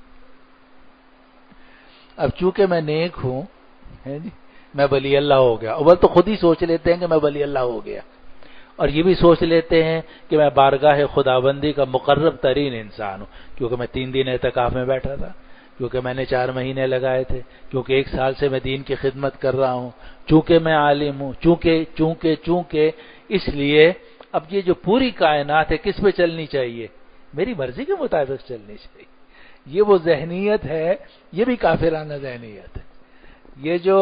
S1: اب چونکہ میں نیک ہوں، میں ولی اللہ ہو گیا، اول تو خود ہی سوچ لیتے ہیں کہ میں ولی اللہ ہو گیا، اور یہ بھی سوچ لیتے ہیں کہ میں بارگاہ خداوندی کا مقرب ترین انسان ہوں، کیونکہ میں 3 دن اعتکاف میں بیٹھا تھا، کیونکہ میں نے 4 مہینے لگائے تھے، کیونکہ 1 سال سے میں دین کی خدمت کر رہا ہوں، چونکہ میں عالم ہوں، چونکہ اس لیے اب یہ جو پوری کائنات ہے کس پہ چلنی چاہیے؟ میری مرضی کے مطابق چلنی چاہیے۔ یہ وہ ذہنیت ہے، یہ بھی کافرانہ ذہنیت ہے۔ یہ جو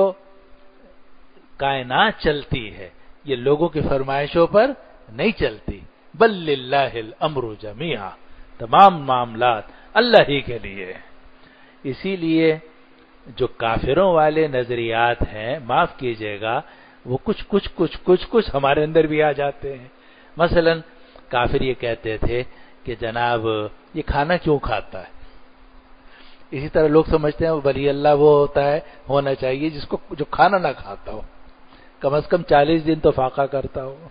S1: کائنات چلتی ہے یہ لوگوں کی فرمائشوں پر نہیں چلتی، بل للہ الامر جمیعا، تمام معاملات اللہ ہی کے لیے۔ اسی لیے جو کافروں والے نظریات ہیں، معاف کیجئے گا، وہ کچھ ہمارے اندر بھی آ جاتے ہیں۔ مثلا کافر یہ کہتے تھے کہ جناب یہ کھانا کیوں کھاتا ہے؟ اسی طرح لوگ سمجھتے ہیں وہ ولی اللہ وہ ہونا چاہیے جس کو جو کھانا نہ کھاتا ہو، کم از کم 40 دن تو فاقہ کرتا ہو۔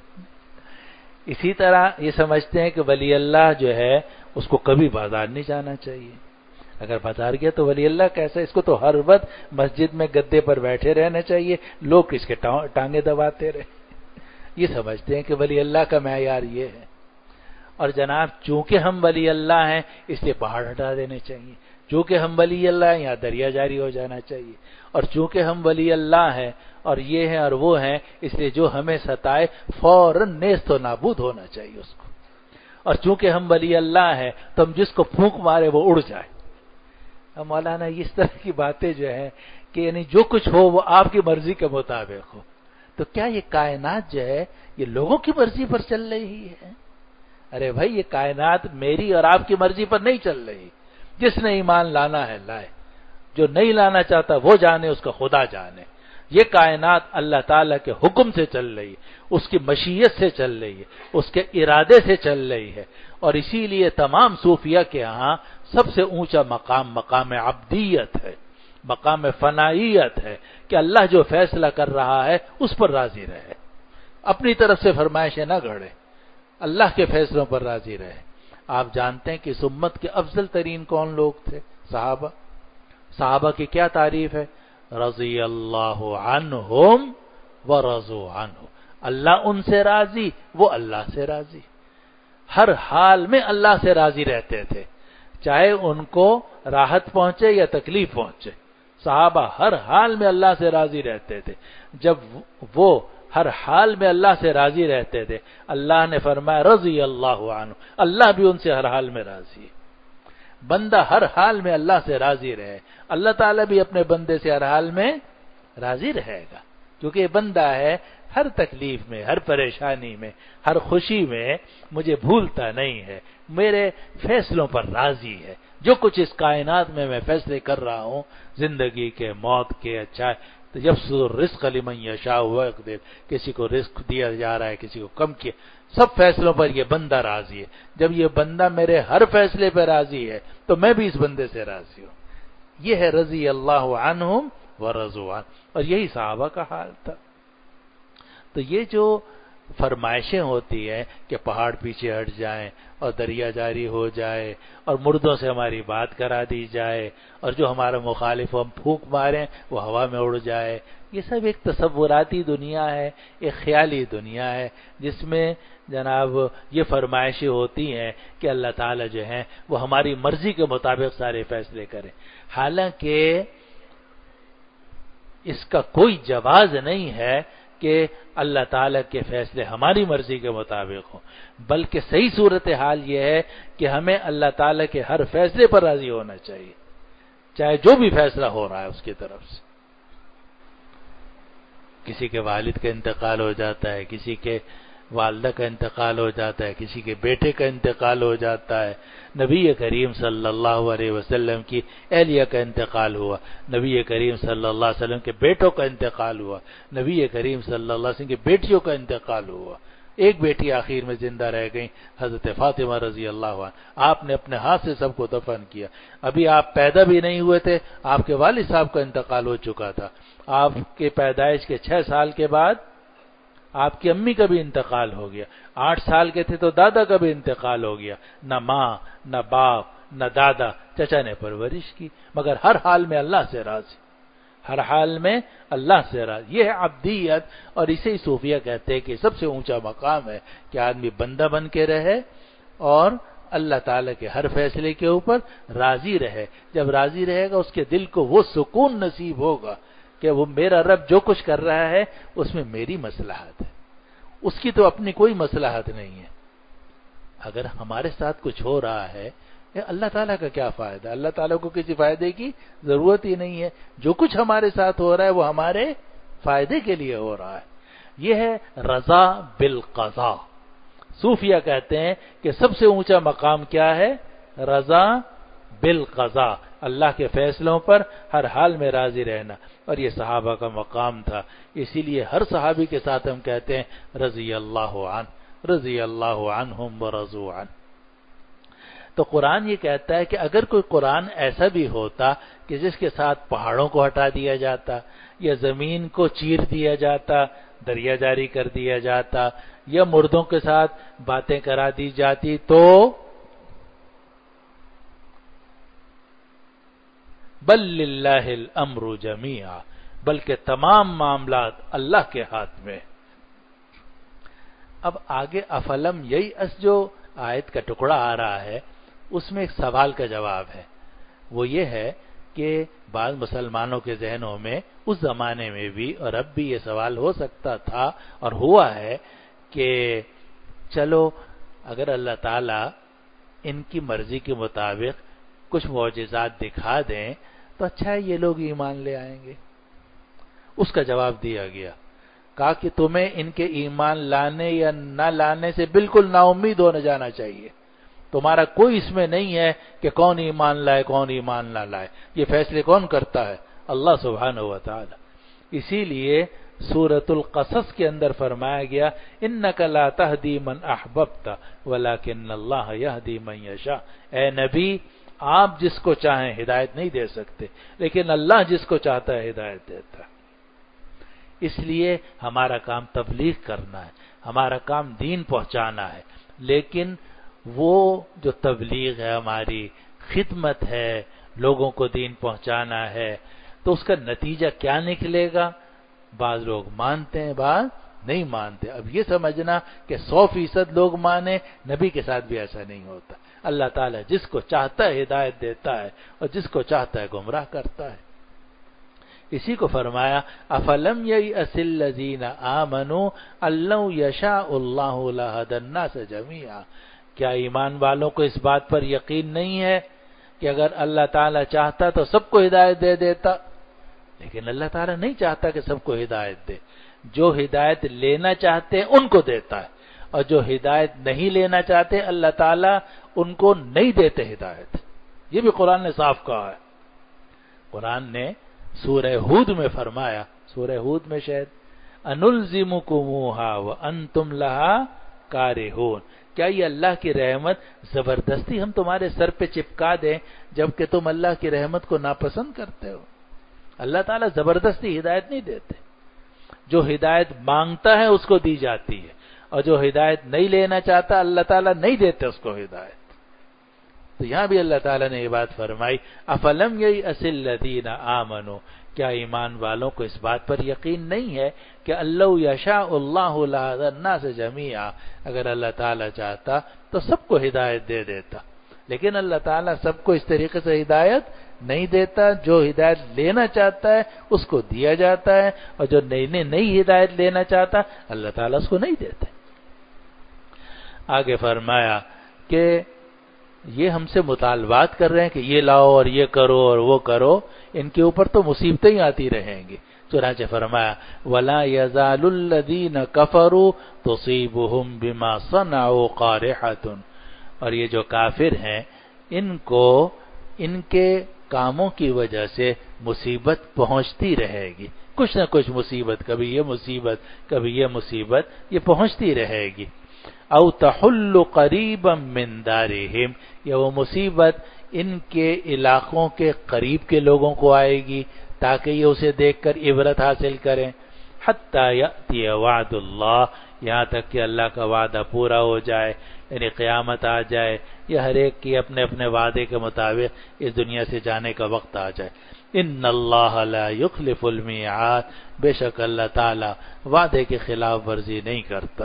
S1: اسی طرح یہ سمجھتے ہیں کہ ولی اللہ جو ہے اس کو کبھی بازار نہیں جانا چاہیے، اگر بازار گیا تو ولی اللہ کیسا، اس کو تو ہر وقت مسجد میں گدے پر بیٹھے رہنا چاہیے، لوگ اس کے ٹانگیں دباتے رہے۔ یہ سمجھتے ہیں کہ ولی اللہ کا معیار یہ ہے۔ اور جناب چونکہ ہم ولی اللہ ہیں اس لیے پہاڑ ہٹا دینے چاہیے، چونکہ ہم ولی اللہ ہیں یہاں دریا جاری ہو جانا چاہیے، اور چونکہ ہم ولی اللہ ہیں اور یہ ہیں اور وہ ہیں اس لیے جو ہمیں ستائے فوراً نیست و نابود ہونا چاہیے اس کو، اور چونکہ ہم ولی اللہ ہیں تو ہم جس کو پھونک مارے وہ اڑ جائے۔ اب مولانا اس طرح کی باتیں جو ہے کہ یعنی جو کچھ ہو وہ آپ کی مرضی کے مطابق ہو، تو کیا یہ کائنات جو ہے یہ لوگوں کی مرضی پر چل رہی ہے؟ ارے بھائی یہ کائنات میری اور آپ کی مرضی پر نہیں چل رہی، جس نے ایمان لانا ہے لائے، جو نہیں لانا چاہتا وہ جانے، اس کا خدا جانے۔ یہ کائنات اللہ تعالیٰ کے حکم سے چل رہی ہے، اس کی مشیت سے چل رہی ہے، اس کے ارادے سے چل رہی ہے، اور اسی لیے تمام صوفیہ کے ہاں سب سے اونچا مقام عبدیت ہے، مقام فنائیت ہے کہ اللہ جو فیصلہ کر رہا ہے اس پر راضی رہے، اپنی طرف سے فرمائشیں نہ گھڑے، اللہ کے فیصلوں پر راضی رہے۔ آپ جانتے ہیں کہ اس امت کے افضل ترین کون لوگ تھے؟ صحابہ کی کیا تعریف ہے؟ رضی اللہ عنہم ورضوا عنہ، اللہ ان سے راضی، وہ اللہ سے راضی، ہر حال میں اللہ سے راضی رہتے تھے، چاہے ان کو راحت پہنچے یا تکلیف پہنچے، صحابہ ہر حال میں اللہ سے راضی رہتے تھے۔ جب وہ ہر حال میں اللہ سے راضی رہتے تھے، اللہ نے فرمایا رضی اللہ عنہ، اللہ بھی ان سے ہر حال میں راضی ہے۔ بندہ ہر حال میں اللہ سے راضی رہے، اللہ تعالیٰ بھی اپنے بندے سے ہر حال میں راضی رہے گا، کیونکہ یہ بندہ ہے ہر تکلیف میں، ہر پریشانی میں، ہر خوشی میں مجھے بھولتا نہیں ہے، میرے فیصلوں پر راضی ہے۔ جو کچھ اس کائنات میں میں فیصلے کر رہا ہوں، زندگی کے، موت کے، اچھا تو یبسط الرزق لمن یشاء ویقدر، کسی کو رزق دیا جا رہا ہے، کسی کو کم کیا، سب فیصلوں پر یہ بندہ راضی ہے۔ جب یہ بندہ میرے ہر فیصلے پر راضی ہے تو میں بھی اس بندے سے راضی ہوں۔ یہ ہے رضی اللہ عنہم ورضوا عنہ، اور یہی صحابہ کا حال تھا۔ تو یہ جو فرمائشیں ہوتی ہیں کہ پہاڑ پیچھے ہٹ جائیں اور دریا جاری ہو جائے اور مردوں سے ہماری بات کرا دی جائے اور جو ہمارا مخالف ہم پھونک ماریں وہ ہوا میں اڑ جائے، یہ سب ایک تصوراتی دنیا ہے، ایک خیالی دنیا ہے جس میں جناب یہ فرمائشیں ہوتی ہیں کہ اللہ تعالیٰ جو ہیں وہ ہماری مرضی کے مطابق سارے فیصلے کریں، حالانکہ اس کا کوئی جواز نہیں ہے کہ اللہ تعالیٰ کے فیصلے ہماری مرضی کے مطابق ہوں، بلکہ صحیح صورتحال یہ ہے کہ ہمیں اللہ تعالیٰ کے ہر فیصلے پر راضی ہونا چاہیے، چاہے جو بھی فیصلہ ہو رہا ہے اس کی طرف سے۔ کسی کے والد کا انتقال ہو جاتا ہے، کسی کے والدہ کا انتقال ہو جاتا ہے، کسی کے بیٹے کا انتقال ہو جاتا ہے، نبی کریم صلی اللہ علیہ وسلم کی اہلیہ کا انتقال ہوا، نبی کریم صلی اللہ علیہ وسلم کے بیٹوں کا انتقال ہوا، نبی کریم صلی اللہ علیہ وسلم کی بیٹیوں کا انتقال ہوا، ایک بیٹی آخر میں زندہ رہ گئی، حضرت فاطمہ رضی اللہ عنہ، آپ نے اپنے ہاتھ سے سب کو دفن کیا، ابھی آپ پیدا بھی نہیں ہوئے تھے، آپ کے والد صاحب کا انتقال ہو چکا تھا، آپ کے پیدائش کے 6 سال کے بعد آپ کی امی کا بھی انتقال ہو گیا، 8 سال کے تھے تو دادا کا بھی انتقال ہو گیا، نہ ماں نہ باپ نہ دادا، چچا نے پرورش کی، مگر ہر حال میں اللہ سے راضی، ہر حال میں اللہ سے راضی. یہ ہے عبدیت، اور اسے صوفیہ کہتے ہیں کہ سب سے اونچا مقام ہے کہ آدمی بندہ بن کے رہے اور اللہ تعالیٰ کے ہر فیصلے کے اوپر راضی رہے. جب راضی رہے گا اس کے دل کو وہ سکون نصیب ہوگا کہ وہ میرا رب جو کچھ کر رہا ہے اس میں میری مصلحت ہے، اس کی تو اپنی کوئی مصلحت نہیں ہے. اگر ہمارے ساتھ کچھ ہو رہا ہے اللہ تعالیٰ کا کیا فائدہ؟ اللہ تعالیٰ کو کسی فائدے کی ضرورت ہی نہیں ہے. جو کچھ ہمارے ساتھ ہو رہا ہے وہ ہمارے فائدے کے لیے ہو رہا ہے. یہ ہے رضا بالقضاء. صوفیہ کہتے ہیں کہ سب سے اونچا مقام کیا ہے؟ رضا بالقضاء، اللہ کے فیصلوں پر ہر حال میں راضی رہنا. اور یہ صحابہ کا مقام تھا، اسی لیے ہر صحابی کے ساتھ ہم کہتے ہیں رضی اللہ عنہ، رضی اللہ عنہم ورضوا عنہ. تو قرآن یہ کہتا ہے کہ اگر کوئی قرآن ایسا بھی ہوتا کہ جس کے ساتھ پہاڑوں کو ہٹا دیا جاتا یا زمین کو چیر دیا جاتا، دریا جاری کر دیا جاتا یا مردوں کے ساتھ باتیں کرا دی جاتی، تو بل للہ الامر جمیعا، بلکہ تمام معاملات اللہ کے ہاتھ میں. اب آگے افلم ییأس جو آیت کا ٹکڑا آ رہا ہے اس میں ایک سوال کا جواب ہے. وہ یہ ہے کہ بعض مسلمانوں کے ذہنوں میں اس زمانے میں بھی اور اب بھی یہ سوال ہو سکتا تھا اور ہوا ہے کہ چلو اگر اللہ تعالیٰ ان کی مرضی کے مطابق کچھ معجزات دکھا دیں تو اچھا ہے، یہ لوگ ایمان لے آئیں گے. اس کا جواب دیا گیا، کہا کہ تمہیں ان کے ایمان لانے یا نہ لانے سے بالکل نا امید ہونے جانا چاہیے. تمہارا کوئی اس میں نہیں ہے کہ کون ایمان لائے کون ایمان نہ لائے، یہ فیصلے کون کرتا ہے؟ اللہ سبحانہ و تعالی. اسی لیے سورۃ القصص کے اندر فرمایا گیا انک لا تہدی من احببت ولکن اللہ یہدی من یشاء. اے نبی، آپ جس کو چاہیں ہدایت نہیں دے سکتے، لیکن اللہ جس کو چاہتا ہے ہدایت دیتا ہے. اس لیے ہمارا کام تبلیغ کرنا ہے، ہمارا کام دین پہنچانا ہے، لیکن وہ جو تبلیغ ہے ہماری خدمت ہے، لوگوں کو دین پہنچانا ہے، تو اس کا نتیجہ کیا نکلے گا؟ بعض لوگ مانتے ہیں، بعض نہیں مانتے. اب یہ سمجھنا کہ 100% لوگ مانے، نبی کے ساتھ بھی ایسا نہیں ہوتا. اللہ تعالیٰ جس کو چاہتا ہے ہدایت دیتا ہے اور جس کو چاہتا ہے گمراہ کرتا ہے. اسی کو فرمایا افلم ییأس الذین آمنوا ان لو یشاء اللہ لہدی الناس جمیعا. کیا ایمان والوں کو اس بات پر یقین نہیں ہے کہ اگر اللہ تعالیٰ چاہتا تو سب کو ہدایت دے دیتا؟ لیکن اللہ تعالیٰ نہیں چاہتا کہ سب کو ہدایت دے. جو ہدایت لینا چاہتے ہیں ان کو دیتا ہے، اور جو ہدایت نہیں لینا چاہتے اللہ تعالیٰ ان کو نہیں دیتے ہدایت. یہ بھی قرآن نے صاف کہا ہے. قرآن نے سورہ ہود میں فرمایا، سورہ ہود میں شاید انلزمکموہا وانتم لہا کارہون. کیا یہ اللہ کی رحمت زبردستی ہم تمہارے سر پہ چپکا دیں جبکہ تم اللہ کی رحمت کو ناپسند کرتے ہو؟ اللہ تعالیٰ زبردستی ہدایت نہیں دیتے. جو ہدایت مانگتا ہے اس کو دی جاتی ہے، اور جو ہدایت نہیں لینا چاہتا اللہ تعالیٰ نہیں دیتے اس کو ہدایت. تو یہاں بھی اللہ تعالیٰ نے یہ بات فرمائی افلم ییأس الذین آمنوا. کیا ایمان والوں کو اس بات پر یقین نہیں ہے کہ اللہ یشاء اللہ لہدی الناس جمیعا، اگر اللہ تعالیٰ چاہتا تو سب کو ہدایت دے دیتا. لیکن اللہ تعالیٰ سب کو اس طریقے سے ہدایت نہیں دیتا. جو ہدایت لینا چاہتا ہے اس کو دیا جاتا ہے، اور جو نئی ہدایت لینا چاہتا اللہ تعالیٰ اس کو نہیں دیتے. آگے فرمایا کہ یہ ہم سے مطالبات کر رہے ہیں کہ یہ لاؤ اور یہ کرو اور وہ کرو، ان کے اوپر تو مصیبتیں ہی آتی رہیں گی. چنانچہ فرمایا وَلَا يَزَالُ الَّذِينَ كَفَرُوا تُصِيبُهُمْ بِمَا صَنَعُوا قَارِحَةٌ. اور یہ جو کافر ہیں ان کو ان کے کاموں کی وجہ سے مصیبت پہنچتی رہے گی. کچھ نہ کچھ مصیبت، کبھی یہ مصیبت کبھی یہ مصیبت، یہ پہنچتی رہے گی. او تحل قریبا من دارہم، یا وہ مصیبت ان کے علاقوں کے قریب کے لوگوں کو آئے گی تاکہ یہ اسے دیکھ کر عبرت حاصل کریں. حتی یأتی وعد اللہ، یہاں تک کہ اللہ کا وعدہ پورا ہو جائے، یعنی قیامت آ جائے یا ہر ایک کی اپنے اپنے وعدے کے مطابق اس دنیا سے جانے کا وقت آ جائے. ان اللہ لا یخلف المیعاد، بے شک اللہ تعالی وعدے کی خلاف ورزی نہیں کرتا۔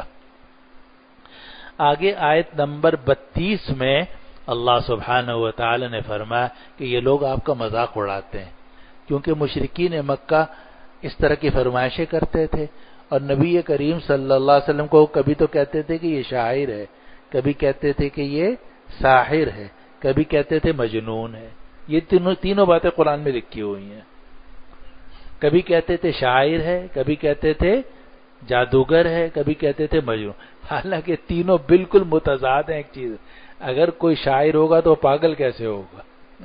S1: آگے آیت نمبر 32 میں اللہ سبحانہ و تعالی نے فرمایا کہ یہ لوگ آپ کا مذاق اڑاتے ہیں، کیونکہ مشرکین مکہ اس طرح کی فرمائشیں کرتے تھے، اور نبی کریم صلی اللہ علیہ وسلم کو کبھی تو کہتے تھے کہ یہ شاعر ہے، کبھی کہتے تھے کہ یہ ساحر ہے، کبھی کہتے تھے مجنون ہے۔ یہ تینوں باتیں قرآن میں لکھی ہوئی ہیں۔ کبھی کہتے تھے شاعر ہے، کبھی کہتے تھے جادوگر ہے، کبھی کہتے تھے مجنون، حالانکہ تینوں بالکل متضاد ہیں۔ ایک چیز، اگر کوئی شاعر ہوگا تو وہ پاگل کیسے ہوگا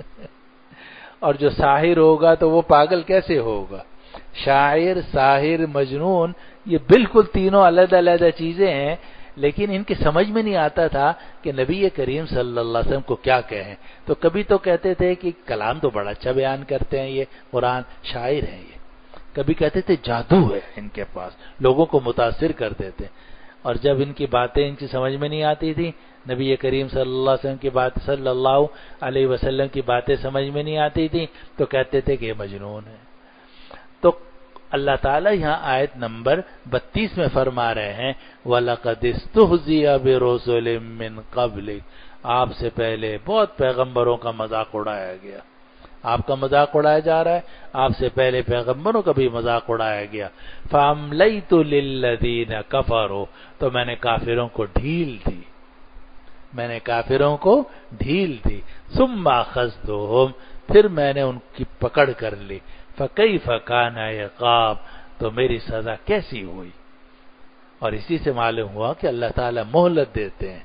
S1: اور جو ساحر ہوگا تو وہ پاگل کیسے ہوگا؟ شاعر، ساحر، مجنون، یہ بالکل تینوں علیحدہ علیحدہ چیزیں ہیں، لیکن ان کی سمجھ میں نہیں آتا تھا کہ نبی کریم صلی اللہ علیہ وسلم کو کیا کہیں۔ تو کبھی تو کہتے تھے کہ کلام تو بڑا اچھا بیان کرتے ہیں، یہ قرآن، شاعر ہیں یہ، کبھی کہتے تھے جادو ہے ان کے پاس، لوگوں کو متاثر کرتے تھے۔ اور جب ان کی باتیں ان کی سمجھ میں نہیں آتی تھی، نبی کریم صلی اللہ علیہ وسلم کی بات، صلی اللہ علیہ وسلم کی باتیں سمجھ میں نہیں آتی تھی، تو کہتے تھے کہ یہ مجنون ہے۔ تو اللہ تعالیٰ یہاں آیت نمبر 32 میں فرما رہے ہیں وَلَقَدِ اسْتُهْزِئَ بِرُسُلٍ مِّن قَبْلِكَ، آپ سے پہلے بہت پیغمبروں کا مذاق اڑایا گیا۔ آپ کا مذاق اڑایا جا رہا ہے، آپ سے پہلے پیغمبروں کا بھی مذاق اڑایا گیا۔ فَأَمْلَيْتُ لِلَّذِينَ كَفَرُوا، تو میں نے کافروں کو ڈھیل دی، میں نے کافروں کو ڈھیل دی۔ ثُمَّ أَخَذْتُهُمْ، پھر میں نے ان کی پکڑ کر لی۔ فَكَيْفَ كَانَ عِقَابِ، تو میری سزا کیسی ہوئی۔ اور اسی سے معلوم ہوا کہ اللہ تعالیٰ مہلت دیتے ہیں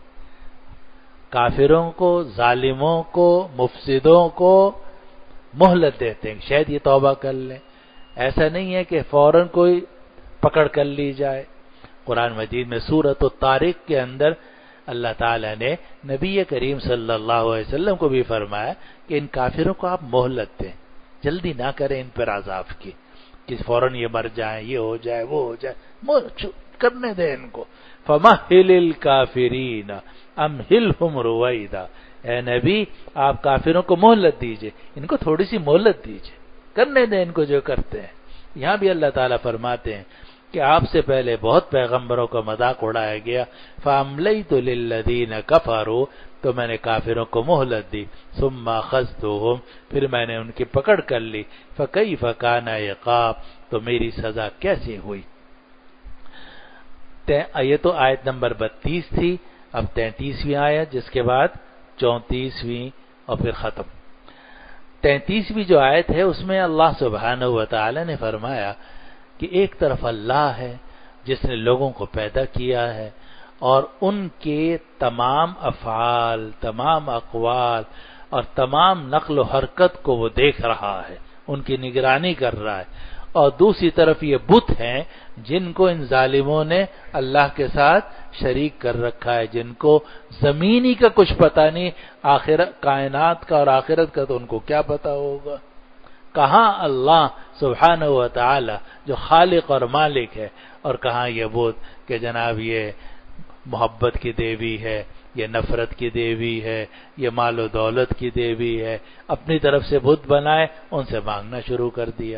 S1: کافروں کو، ظالموں کو، مفسدوں کو مہلت دیتے ہیں، شاید یہ توبہ کر لیں۔ ایسا نہیں ہے کہ فوراً کوئی پکڑ کر لی جائے۔ قرآن مجید میں سورۃ الطارق کے اندر اللہ تعالیٰ نے نبی کریم صلی اللہ علیہ وسلم کو بھی فرمایا کہ ان کافروں کو آپ مہلت دیں، جلدی نہ کریں ان پر عذاب کی کہ فوراً یہ مر جائیں، یہ ہو جائے، وہ ہو جائے، کرنے دیں ان کو۔ فَمَهِّلِ الْكَافِرِينَ أَمْهِلْهُمْ رُوَيْدًا، اے نبی آپ کافروں کو مہلت دیجئے، ان کو تھوڑی سی مہلت دیجئے، کرنے دیں ان کو جو کرتے ہیں۔ یہاں بھی اللہ تعالیٰ فرماتے ہیں کہ آپ سے پہلے بہت پیغمبروں کا مذاق اڑایا گیا۔ فَأَمْلَيْتُ لِلَّذِينَ كَفَرُوا، تو میں نے کافروں کو مہلت دی۔ ثُمَّ أَخَذْتُهُمْ، پھر میں نے ان کی پکڑ کر لی۔ فَكَيْفَ كَانَ عِقَابِ، تو میری سزا کیسی ہوئی۔ یہ تو آیت نمبر 32 تھی۔ اب 33ویں آیت، جس کے بعد 34ویں اور پھر ختم۔ 33ویں جو آیت ہے اس میں اللہ سبحانہ و تعالی نے فرمایا کہ ایک طرف اللہ ہے جس نے لوگوں کو پیدا کیا ہے اور ان کے تمام افعال، تمام اقوال اور تمام نقل و حرکت کو وہ دیکھ رہا ہے، ان کی نگرانی کر رہا ہے، اور دوسری طرف یہ بت ہیں جن کو ان ظالموں نے اللہ کے ساتھ شریک کر رکھا ہے، جن کو زمینی کا کچھ پتہ نہیں، آخرت، کائنات کا اور آخرت کا تو ان کو کیا پتہ ہوگا۔ کہاں اللہ سبحانہ و تعالی جو خالق اور مالک ہے، اور کہاں یہ بت کہ جناب یہ محبت کی دیوی ہے، یہ نفرت کی دیوی ہے، یہ مال و دولت کی دیوی ہے، اپنی طرف سے بت بنائے، ان سے مانگنا شروع کر دیا۔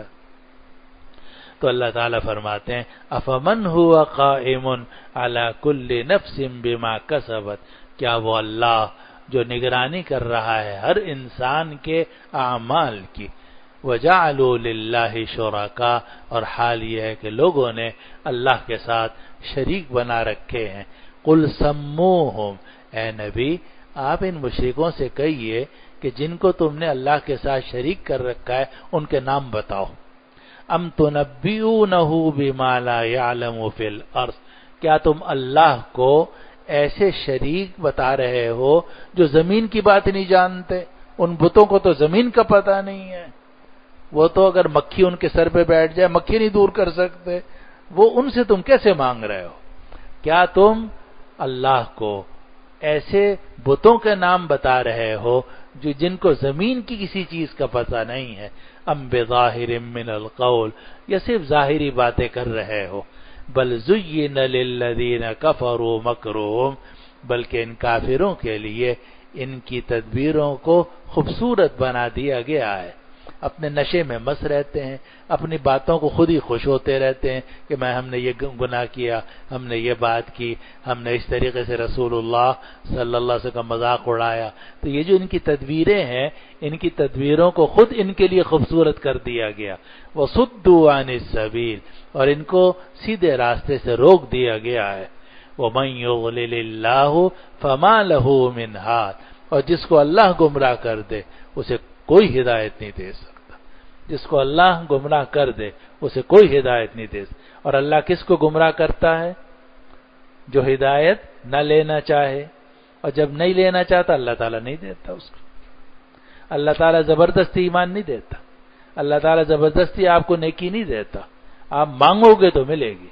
S1: تو اللہ تعالیٰ فرماتے ہیں افمن هو قائم علی کل نفس بما کسبت، کیا وہ اللہ جو نگرانی کر رہا ہے ہر انسان کے اعمال کی، وجعلوا للہ شرکاء، اور حال یہ ہے کہ لوگوں نے اللہ کے ساتھ شریک بنا رکھے ہیں۔ قل سموہم، اے نبی آپ ان مشرکوں سے کہیے کہ جن کو تم نے اللہ کے ساتھ شریک کر رکھا ہے ان کے نام بتاؤ۔ ام تنبئونہ بما لا یعلم فی الارض، کیا تم اللہ کو ایسے شریک بتا رہے ہو جو زمین کی بات نہیں جانتے؟ ان بتوں کو تو زمین کا پتہ نہیں ہے، وہ تو اگر مکھی ان کے سر پہ بیٹھ جائے مکھی نہیں دور کر سکتے، وہ ان سے تم کیسے مانگ رہے ہو؟ کیا تم اللہ کو ایسے بتوں کے نام بتا رہے ہو جو جن کو زمین کی کسی چیز کا پتہ نہیں ہے؟ ام بظاہر من القول، یا صرف ظاہری باتیں کر رہے ہو؟ بل زین للذین کفروا مکرهم، بلکہ ان کافروں کے لیے ان کی تدبیروں کو خوبصورت بنا دیا گیا ہے۔ اپنے نشے میں مست رہتے ہیں، اپنی باتوں کو خود ہی خوش ہوتے رہتے ہیں کہ ہم نے یہ گناہ کیا، ہم نے یہ بات کی، ہم نے اس طریقے سے رسول اللہ صلی اللہ علیہ وسلم کا مذاق اڑایا۔ تو یہ جو ان کی تدبیریں ہیں، ان کی تدبیروں کو خود ان کے لیے خوبصورت کر دیا گیا۔ وَصُدُّوا عَنِ السَّبِيلِ، اور ان کو سیدھے راستے سے روک دیا گیا ہے۔ وَمَن يُضْلِلِ اللَّهُ فَمَا لَهُ مِنْ هَادٍ، اور جس کو اللہ گمراہ کر دے اسے کوئی ہدایت نہیں دے سکتا، جس کو اللہ گمراہ کر دے اسے کوئی ہدایت نہیں دے سکتا۔ اور اللہ کس کو گمراہ کرتا ہے؟ جو ہدایت نہ لینا چاہے، اور جب نہیں لینا چاہتا اللہ تعالیٰ نہیں دیتا اس کو۔ اللہ تعالیٰ زبردستی ایمان نہیں دیتا، اللہ تعالیٰ زبردستی آپ کو نیکی نہیں دیتا، آپ مانگو گے تو ملے گی۔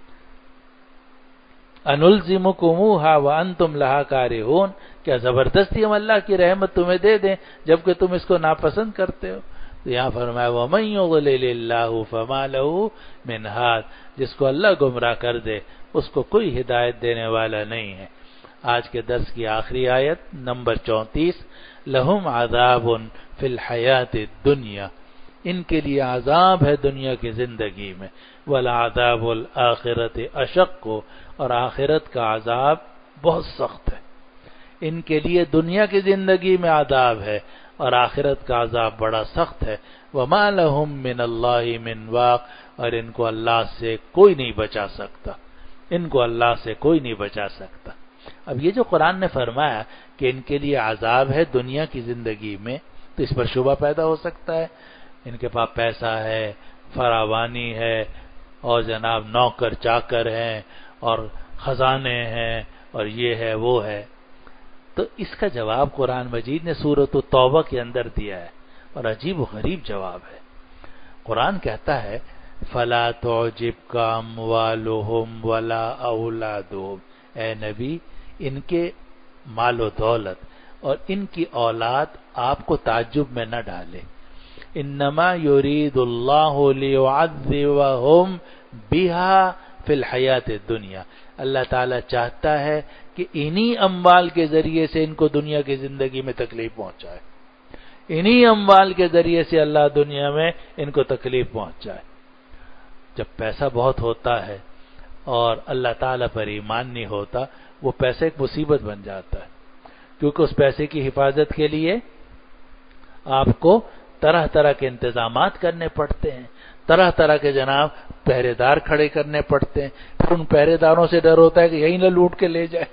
S1: أَنُلْزِمُكُمُوهَا وَأَنْتُمْ لَهَا كَارِهُونَ، کیا زبردستی ہم اللہ کی رحمت تمہیں دے دیں جبکہ تم اس کو ناپسند کرتے ہو؟ تو یہاں فرمایا وَمَن يُضْلِلِ اللَّهُ فَمَا لَهُ مِنْ هَادٍ، جس کو اللہ گمراہ کر دے اس کو کوئی ہدایت دینے والا نہیں ہے۔ آج کے درس کی آخری آیت نمبر 34، لَهُمْ عَذَابٌ فِي الْحَيَاةِ الدُّنْيَا، ان کے لیے عذاب ہے دنیا کی زندگی میں، وَلَعَذَابُ الْآخِرَةِ أَشَقُّ، اور آخرت کا عذاب بہت سخت ہے۔ ان کے لیے دنیا کی زندگی میں عذاب ہے اور آخرت کا عذاب بڑا سخت ہے۔ وَمَا لَهُم مِّنَ اللَّهِ مِنْ وَاقٍ، اور ان کو اللہ سے کوئی نہیں بچا سکتا، ان کو اللہ سے کوئی نہیں بچا سکتا۔ اب یہ جو قرآن نے فرمایا کہ ان کے لیے عذاب ہے دنیا کی زندگی میں، تو اس پر شبہ پیدا ہو سکتا ہے، ان کے پاس پیسہ ہے، فراوانی ہے، اور جناب نوکر چاکر ہیں اور خزانے ہیں اور یہ ہے وہ ہے۔ تو اس کا جواب قرآن مجید نے سورۃ التوبہ کے اندر دیا ہے، اور عجیب و غریب جواب ہے۔ قرآن کہتا ہے فَلَا تُعْجِبْكَ أَمْوَالُهُمْ وَلَا أَوْلَادُهُمْ، اے نبی ان کے مال و دولت اور ان کی اولاد آپ کو تعجب میں نہ ڈالے۔ انما یرید اللہ لیعذبہم بہا فی الحیات الدنیا، اللہ تعالیٰ چاہتا ہے کہ انہی اموال کے ذریعے سے ان کو دنیا کی زندگی میں تکلیف پہنچائے، انہی اموال کے ذریعے سے اللہ دنیا میں ان کو تکلیف پہنچائے۔ جب پیسہ بہت ہوتا ہے اور اللہ تعالیٰ پر ایمان نہیں ہوتا، وہ پیسہ ایک مصیبت بن جاتا ہے، کیونکہ اس پیسے کی حفاظت کے لیے آپ کو طرح طرح کے انتظامات کرنے پڑتے ہیں، طرح طرح کے جناب پہرے دار کھڑے کرنے پڑتے ہیں، پھر ان پہرے داروں سے ڈر ہوتا ہے کہ یہیں نہ لوٹ کے لے جائے۔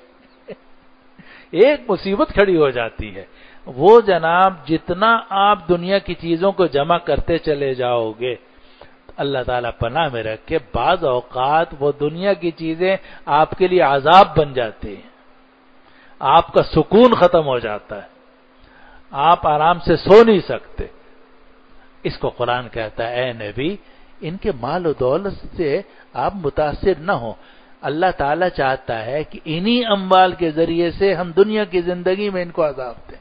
S1: ایک مصیبت کھڑی ہو جاتی ہے۔ وہ جناب جتنا آپ دنیا کی چیزوں کو جمع کرتے چلے جاؤ گے، اللہ تعالیٰ پناہ میں رکھ کے بعض اوقات وہ دنیا کی چیزیں آپ کے لیے عذاب بن جاتی ہیں، آپ کا سکون ختم ہو جاتا ہے، آپ آرام سے سو نہیں سکتے۔ اس کو قرآن کہتا ہے اے نبی ان کے مال و دولت سے آپ متاثر نہ ہوں، اللہ تعالیٰ چاہتا ہے کہ انہی اموال کے ذریعے سے ہم دنیا کی زندگی میں ان کو عذاب دیں۔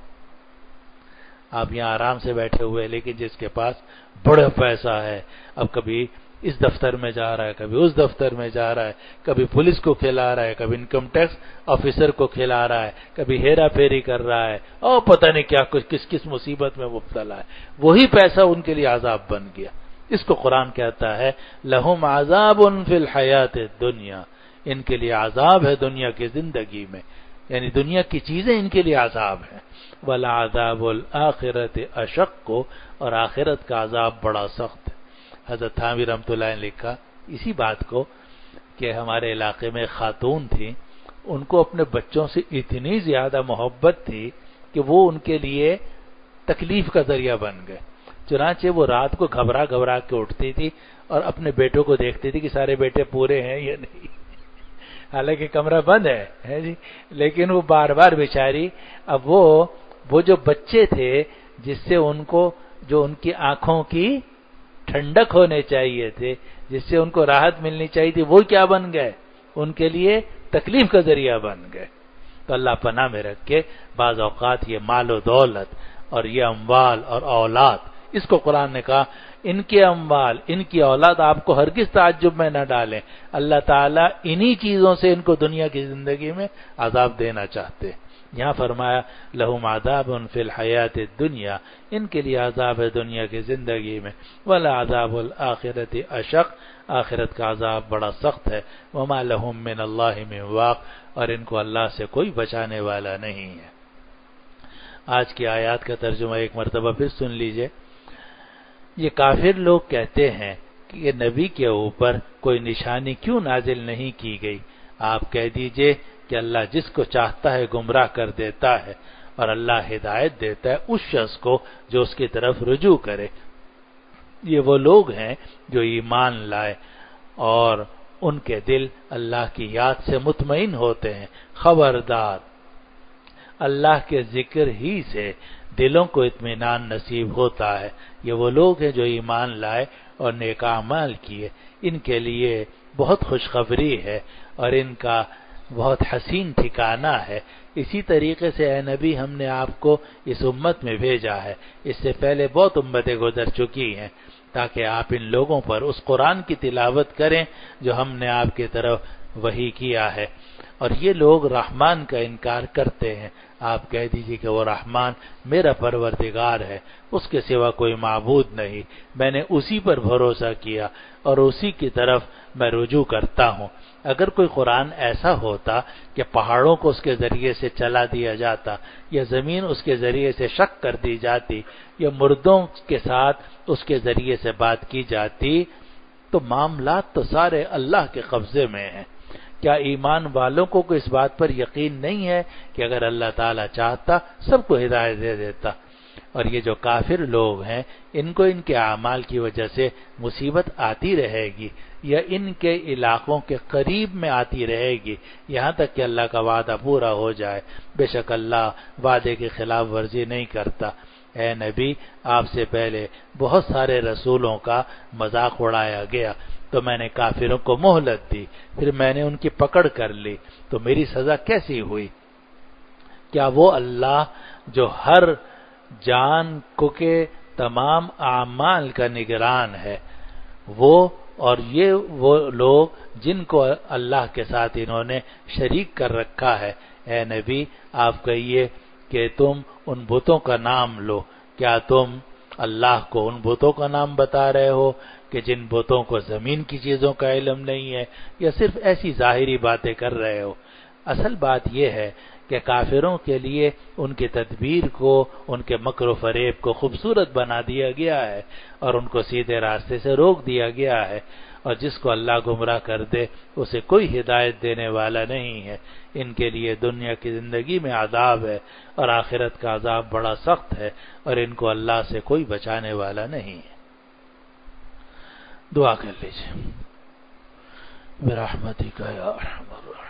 S1: آپ یہاں آرام سے بیٹھے ہوئے، لیکن جس کے پاس بڑا پیسہ ہے، اب کبھی اس دفتر میں جا رہا ہے، کبھی اس دفتر میں جا رہا ہے، کبھی پولیس کو کھلا رہا ہے، کبھی انکم ٹیکس آفیسر کو کھلا رہا ہے، کبھی ہیرا پھیری کر رہا ہے، اور پتہ نہیں کیا کچھ کس مصیبت میں مبتلا ہے، وہی پیسہ ان کے لیے عذاب بن گیا۔ اس کو قرآن کہتا ہے لہم عذاب فی الحیات الدنیا، ان کے لیے عذاب ہے دنیا کی زندگی میں، یعنی دنیا کی چیزیں ان کے لیے عذاب ہیں۔ وَلَعَذَابُ الْآخِرَةِ أَشَقُّ، اور آخرت کا عذاب بڑا سخت ہے۔ حضرت تھانوی رحمۃ اللہ نے لکھا اسی بات کو کہ ہمارے علاقے میں خاتون تھیں، ان کو اپنے بچوں سے اتنی زیادہ محبت تھی کہ وہ ان کے لیے تکلیف کا ذریعہ بن گئے، چنانچہ وہ رات کو گھبرا گھبرا کے اٹھتی تھی اور اپنے بیٹوں کو دیکھتی تھی کہ سارے بیٹے پورے ہیں یا نہیں، حالانکہ کمرہ بند ہے جی، لیکن وہ بار بار بیچاری، اب وہ جو بچے تھے جس سے ان کو، جو ان کی آنکھوں کی ٹھنڈک ہونے چاہیے تھے، جس سے ان کو راحت ملنی چاہیے تھی، وہ کیا بن گئے؟ ان کے لیے تکلیف کا ذریعہ بن گئے۔ تو اللہ پناہ میں رکھ کے بعض اوقات یہ مال و دولت اور یہ اموال اور اولاد، اس کو قرآن نے کہا ان کے اموال، ان کی اولاد آپ کو ہرگز تعجب میں نہ ڈالیں، اللہ تعالیٰ انہی چیزوں سے ان کو دنیا کی زندگی میں عذاب دینا چاہتے۔ یہاں فرمایا لہم عذاب فی الحیات الدنیا، ان کے لیے عذاب ہے دنیا کی زندگی میں، ولعذاب الآخرۃ اشق، آخرت کا عذاب بڑا سخت ہے، وما لہم من اللہ من واق، اور ان کو اللہ سے کوئی بچانے والا نہیں ہے۔ آج کی آیات کا ترجمہ ایک مرتبہ پھر سن لیجئے۔ یہ کافر لوگ کہتے ہیں کہ یہ نبی کے اوپر کوئی نشانی کیوں نازل نہیں کی گئی؟ آپ کہہ دیجئے کہ اللہ جس کو چاہتا ہے گمراہ کر دیتا ہے، اور اللہ ہدایت دیتا ہے اس شخص کو جو اس کی طرف رجوع کرے۔ یہ وہ لوگ ہیں جو ایمان لائے اور ان کے دل اللہ کی یاد سے مطمئن ہوتے ہیں۔ خبردار، اللہ کے ذکر ہی سے دلوں کو اطمینان نصیب ہوتا ہے۔ یہ وہ لوگ ہیں جو ایمان لائے اور نیک اعمال کیے، ان کے لیے بہت خوشخبری ہے اور ان کا بہت حسین ٹھکانہ ہے۔ اسی طریقے سے اے نبی ہم نے آپ کو اس امت میں بھیجا ہے، اس سے پہلے بہت امتیں گزر چکی ہیں، تاکہ آپ ان لوگوں پر اس قرآن کی تلاوت کریں جو ہم نے آپ کی طرف وحی کیا ہے۔ اور یہ لوگ رحمان کا انکار کرتے ہیں، آپ کہہ دیجیے کہ وہ رحمان میرا پروردگار ہے، اس کے سوا کوئی معبود نہیں، میں نے اسی پر بھروسہ کیا اور اسی کی طرف میں رجوع کرتا ہوں۔ اگر کوئی قرآن ایسا ہوتا کہ پہاڑوں کو اس کے ذریعے سے چلا دیا جاتا، یا زمین اس کے ذریعے سے شق کر دی جاتی، یا مردوں کے ساتھ اس کے ذریعے سے بات کی جاتی، تو معاملات تو سارے اللہ کے قبضے میں ہیں۔ کیا ایمان والوں کو اس بات پر یقین نہیں ہے کہ اگر اللہ تعالیٰ چاہتا سب کو ہدایت دے دیتا؟ اور یہ جو کافر لوگ ہیں ان کو ان کے اعمال کی وجہ سے مصیبت آتی رہے گی، یا ان کے علاقوں کے قریب میں آتی رہے گی، یہاں تک کہ اللہ کا وعدہ پورا ہو جائے۔ بے شک اللہ وعدے کی خلاف ورزی نہیں کرتا۔ اے نبی، آپ سے پہلے بہت سارے رسولوں کا مذاق اڑایا گیا، تو میں نے کافروں کو مہلت دی، پھر میں نے ان کی پکڑ کر لی، تو میری سزا کیسی ہوئی؟ کیا وہ اللہ جو ہر جان کو کے تمام اعمال کا نگران ہے، وہ اور یہ وہ لوگ جن کو اللہ کے ساتھ انہوں نے شریک کر رکھا ہے؟ اے نبی آپ کہیے کہ تم ان بتوں کا نام لو، کیا تم اللہ کو ان بتوں کا نام بتا رہے ہو کہ جن بتوں کو زمین کی چیزوں کا علم نہیں ہے، یا صرف ایسی ظاہری باتیں کر رہے ہو؟ اصل بات یہ ہے کہ کافروں کے لیے ان کی تدبیر کو، ان کے مکر و فریب کو خوبصورت بنا دیا گیا ہے اور ان کو سیدھے راستے سے روک دیا گیا ہے، اور جس کو اللہ گمراہ کر دے اسے کوئی ہدایت دینے والا نہیں ہے۔ ان کے لیے دنیا کی زندگی میں عذاب ہے اور آخرت کا عذاب بڑا سخت ہے، اور ان کو اللہ سے کوئی بچانے والا نہیں ہے۔ دعا کر لیجیے۔ برحمتک یا ارحم الراحمین۔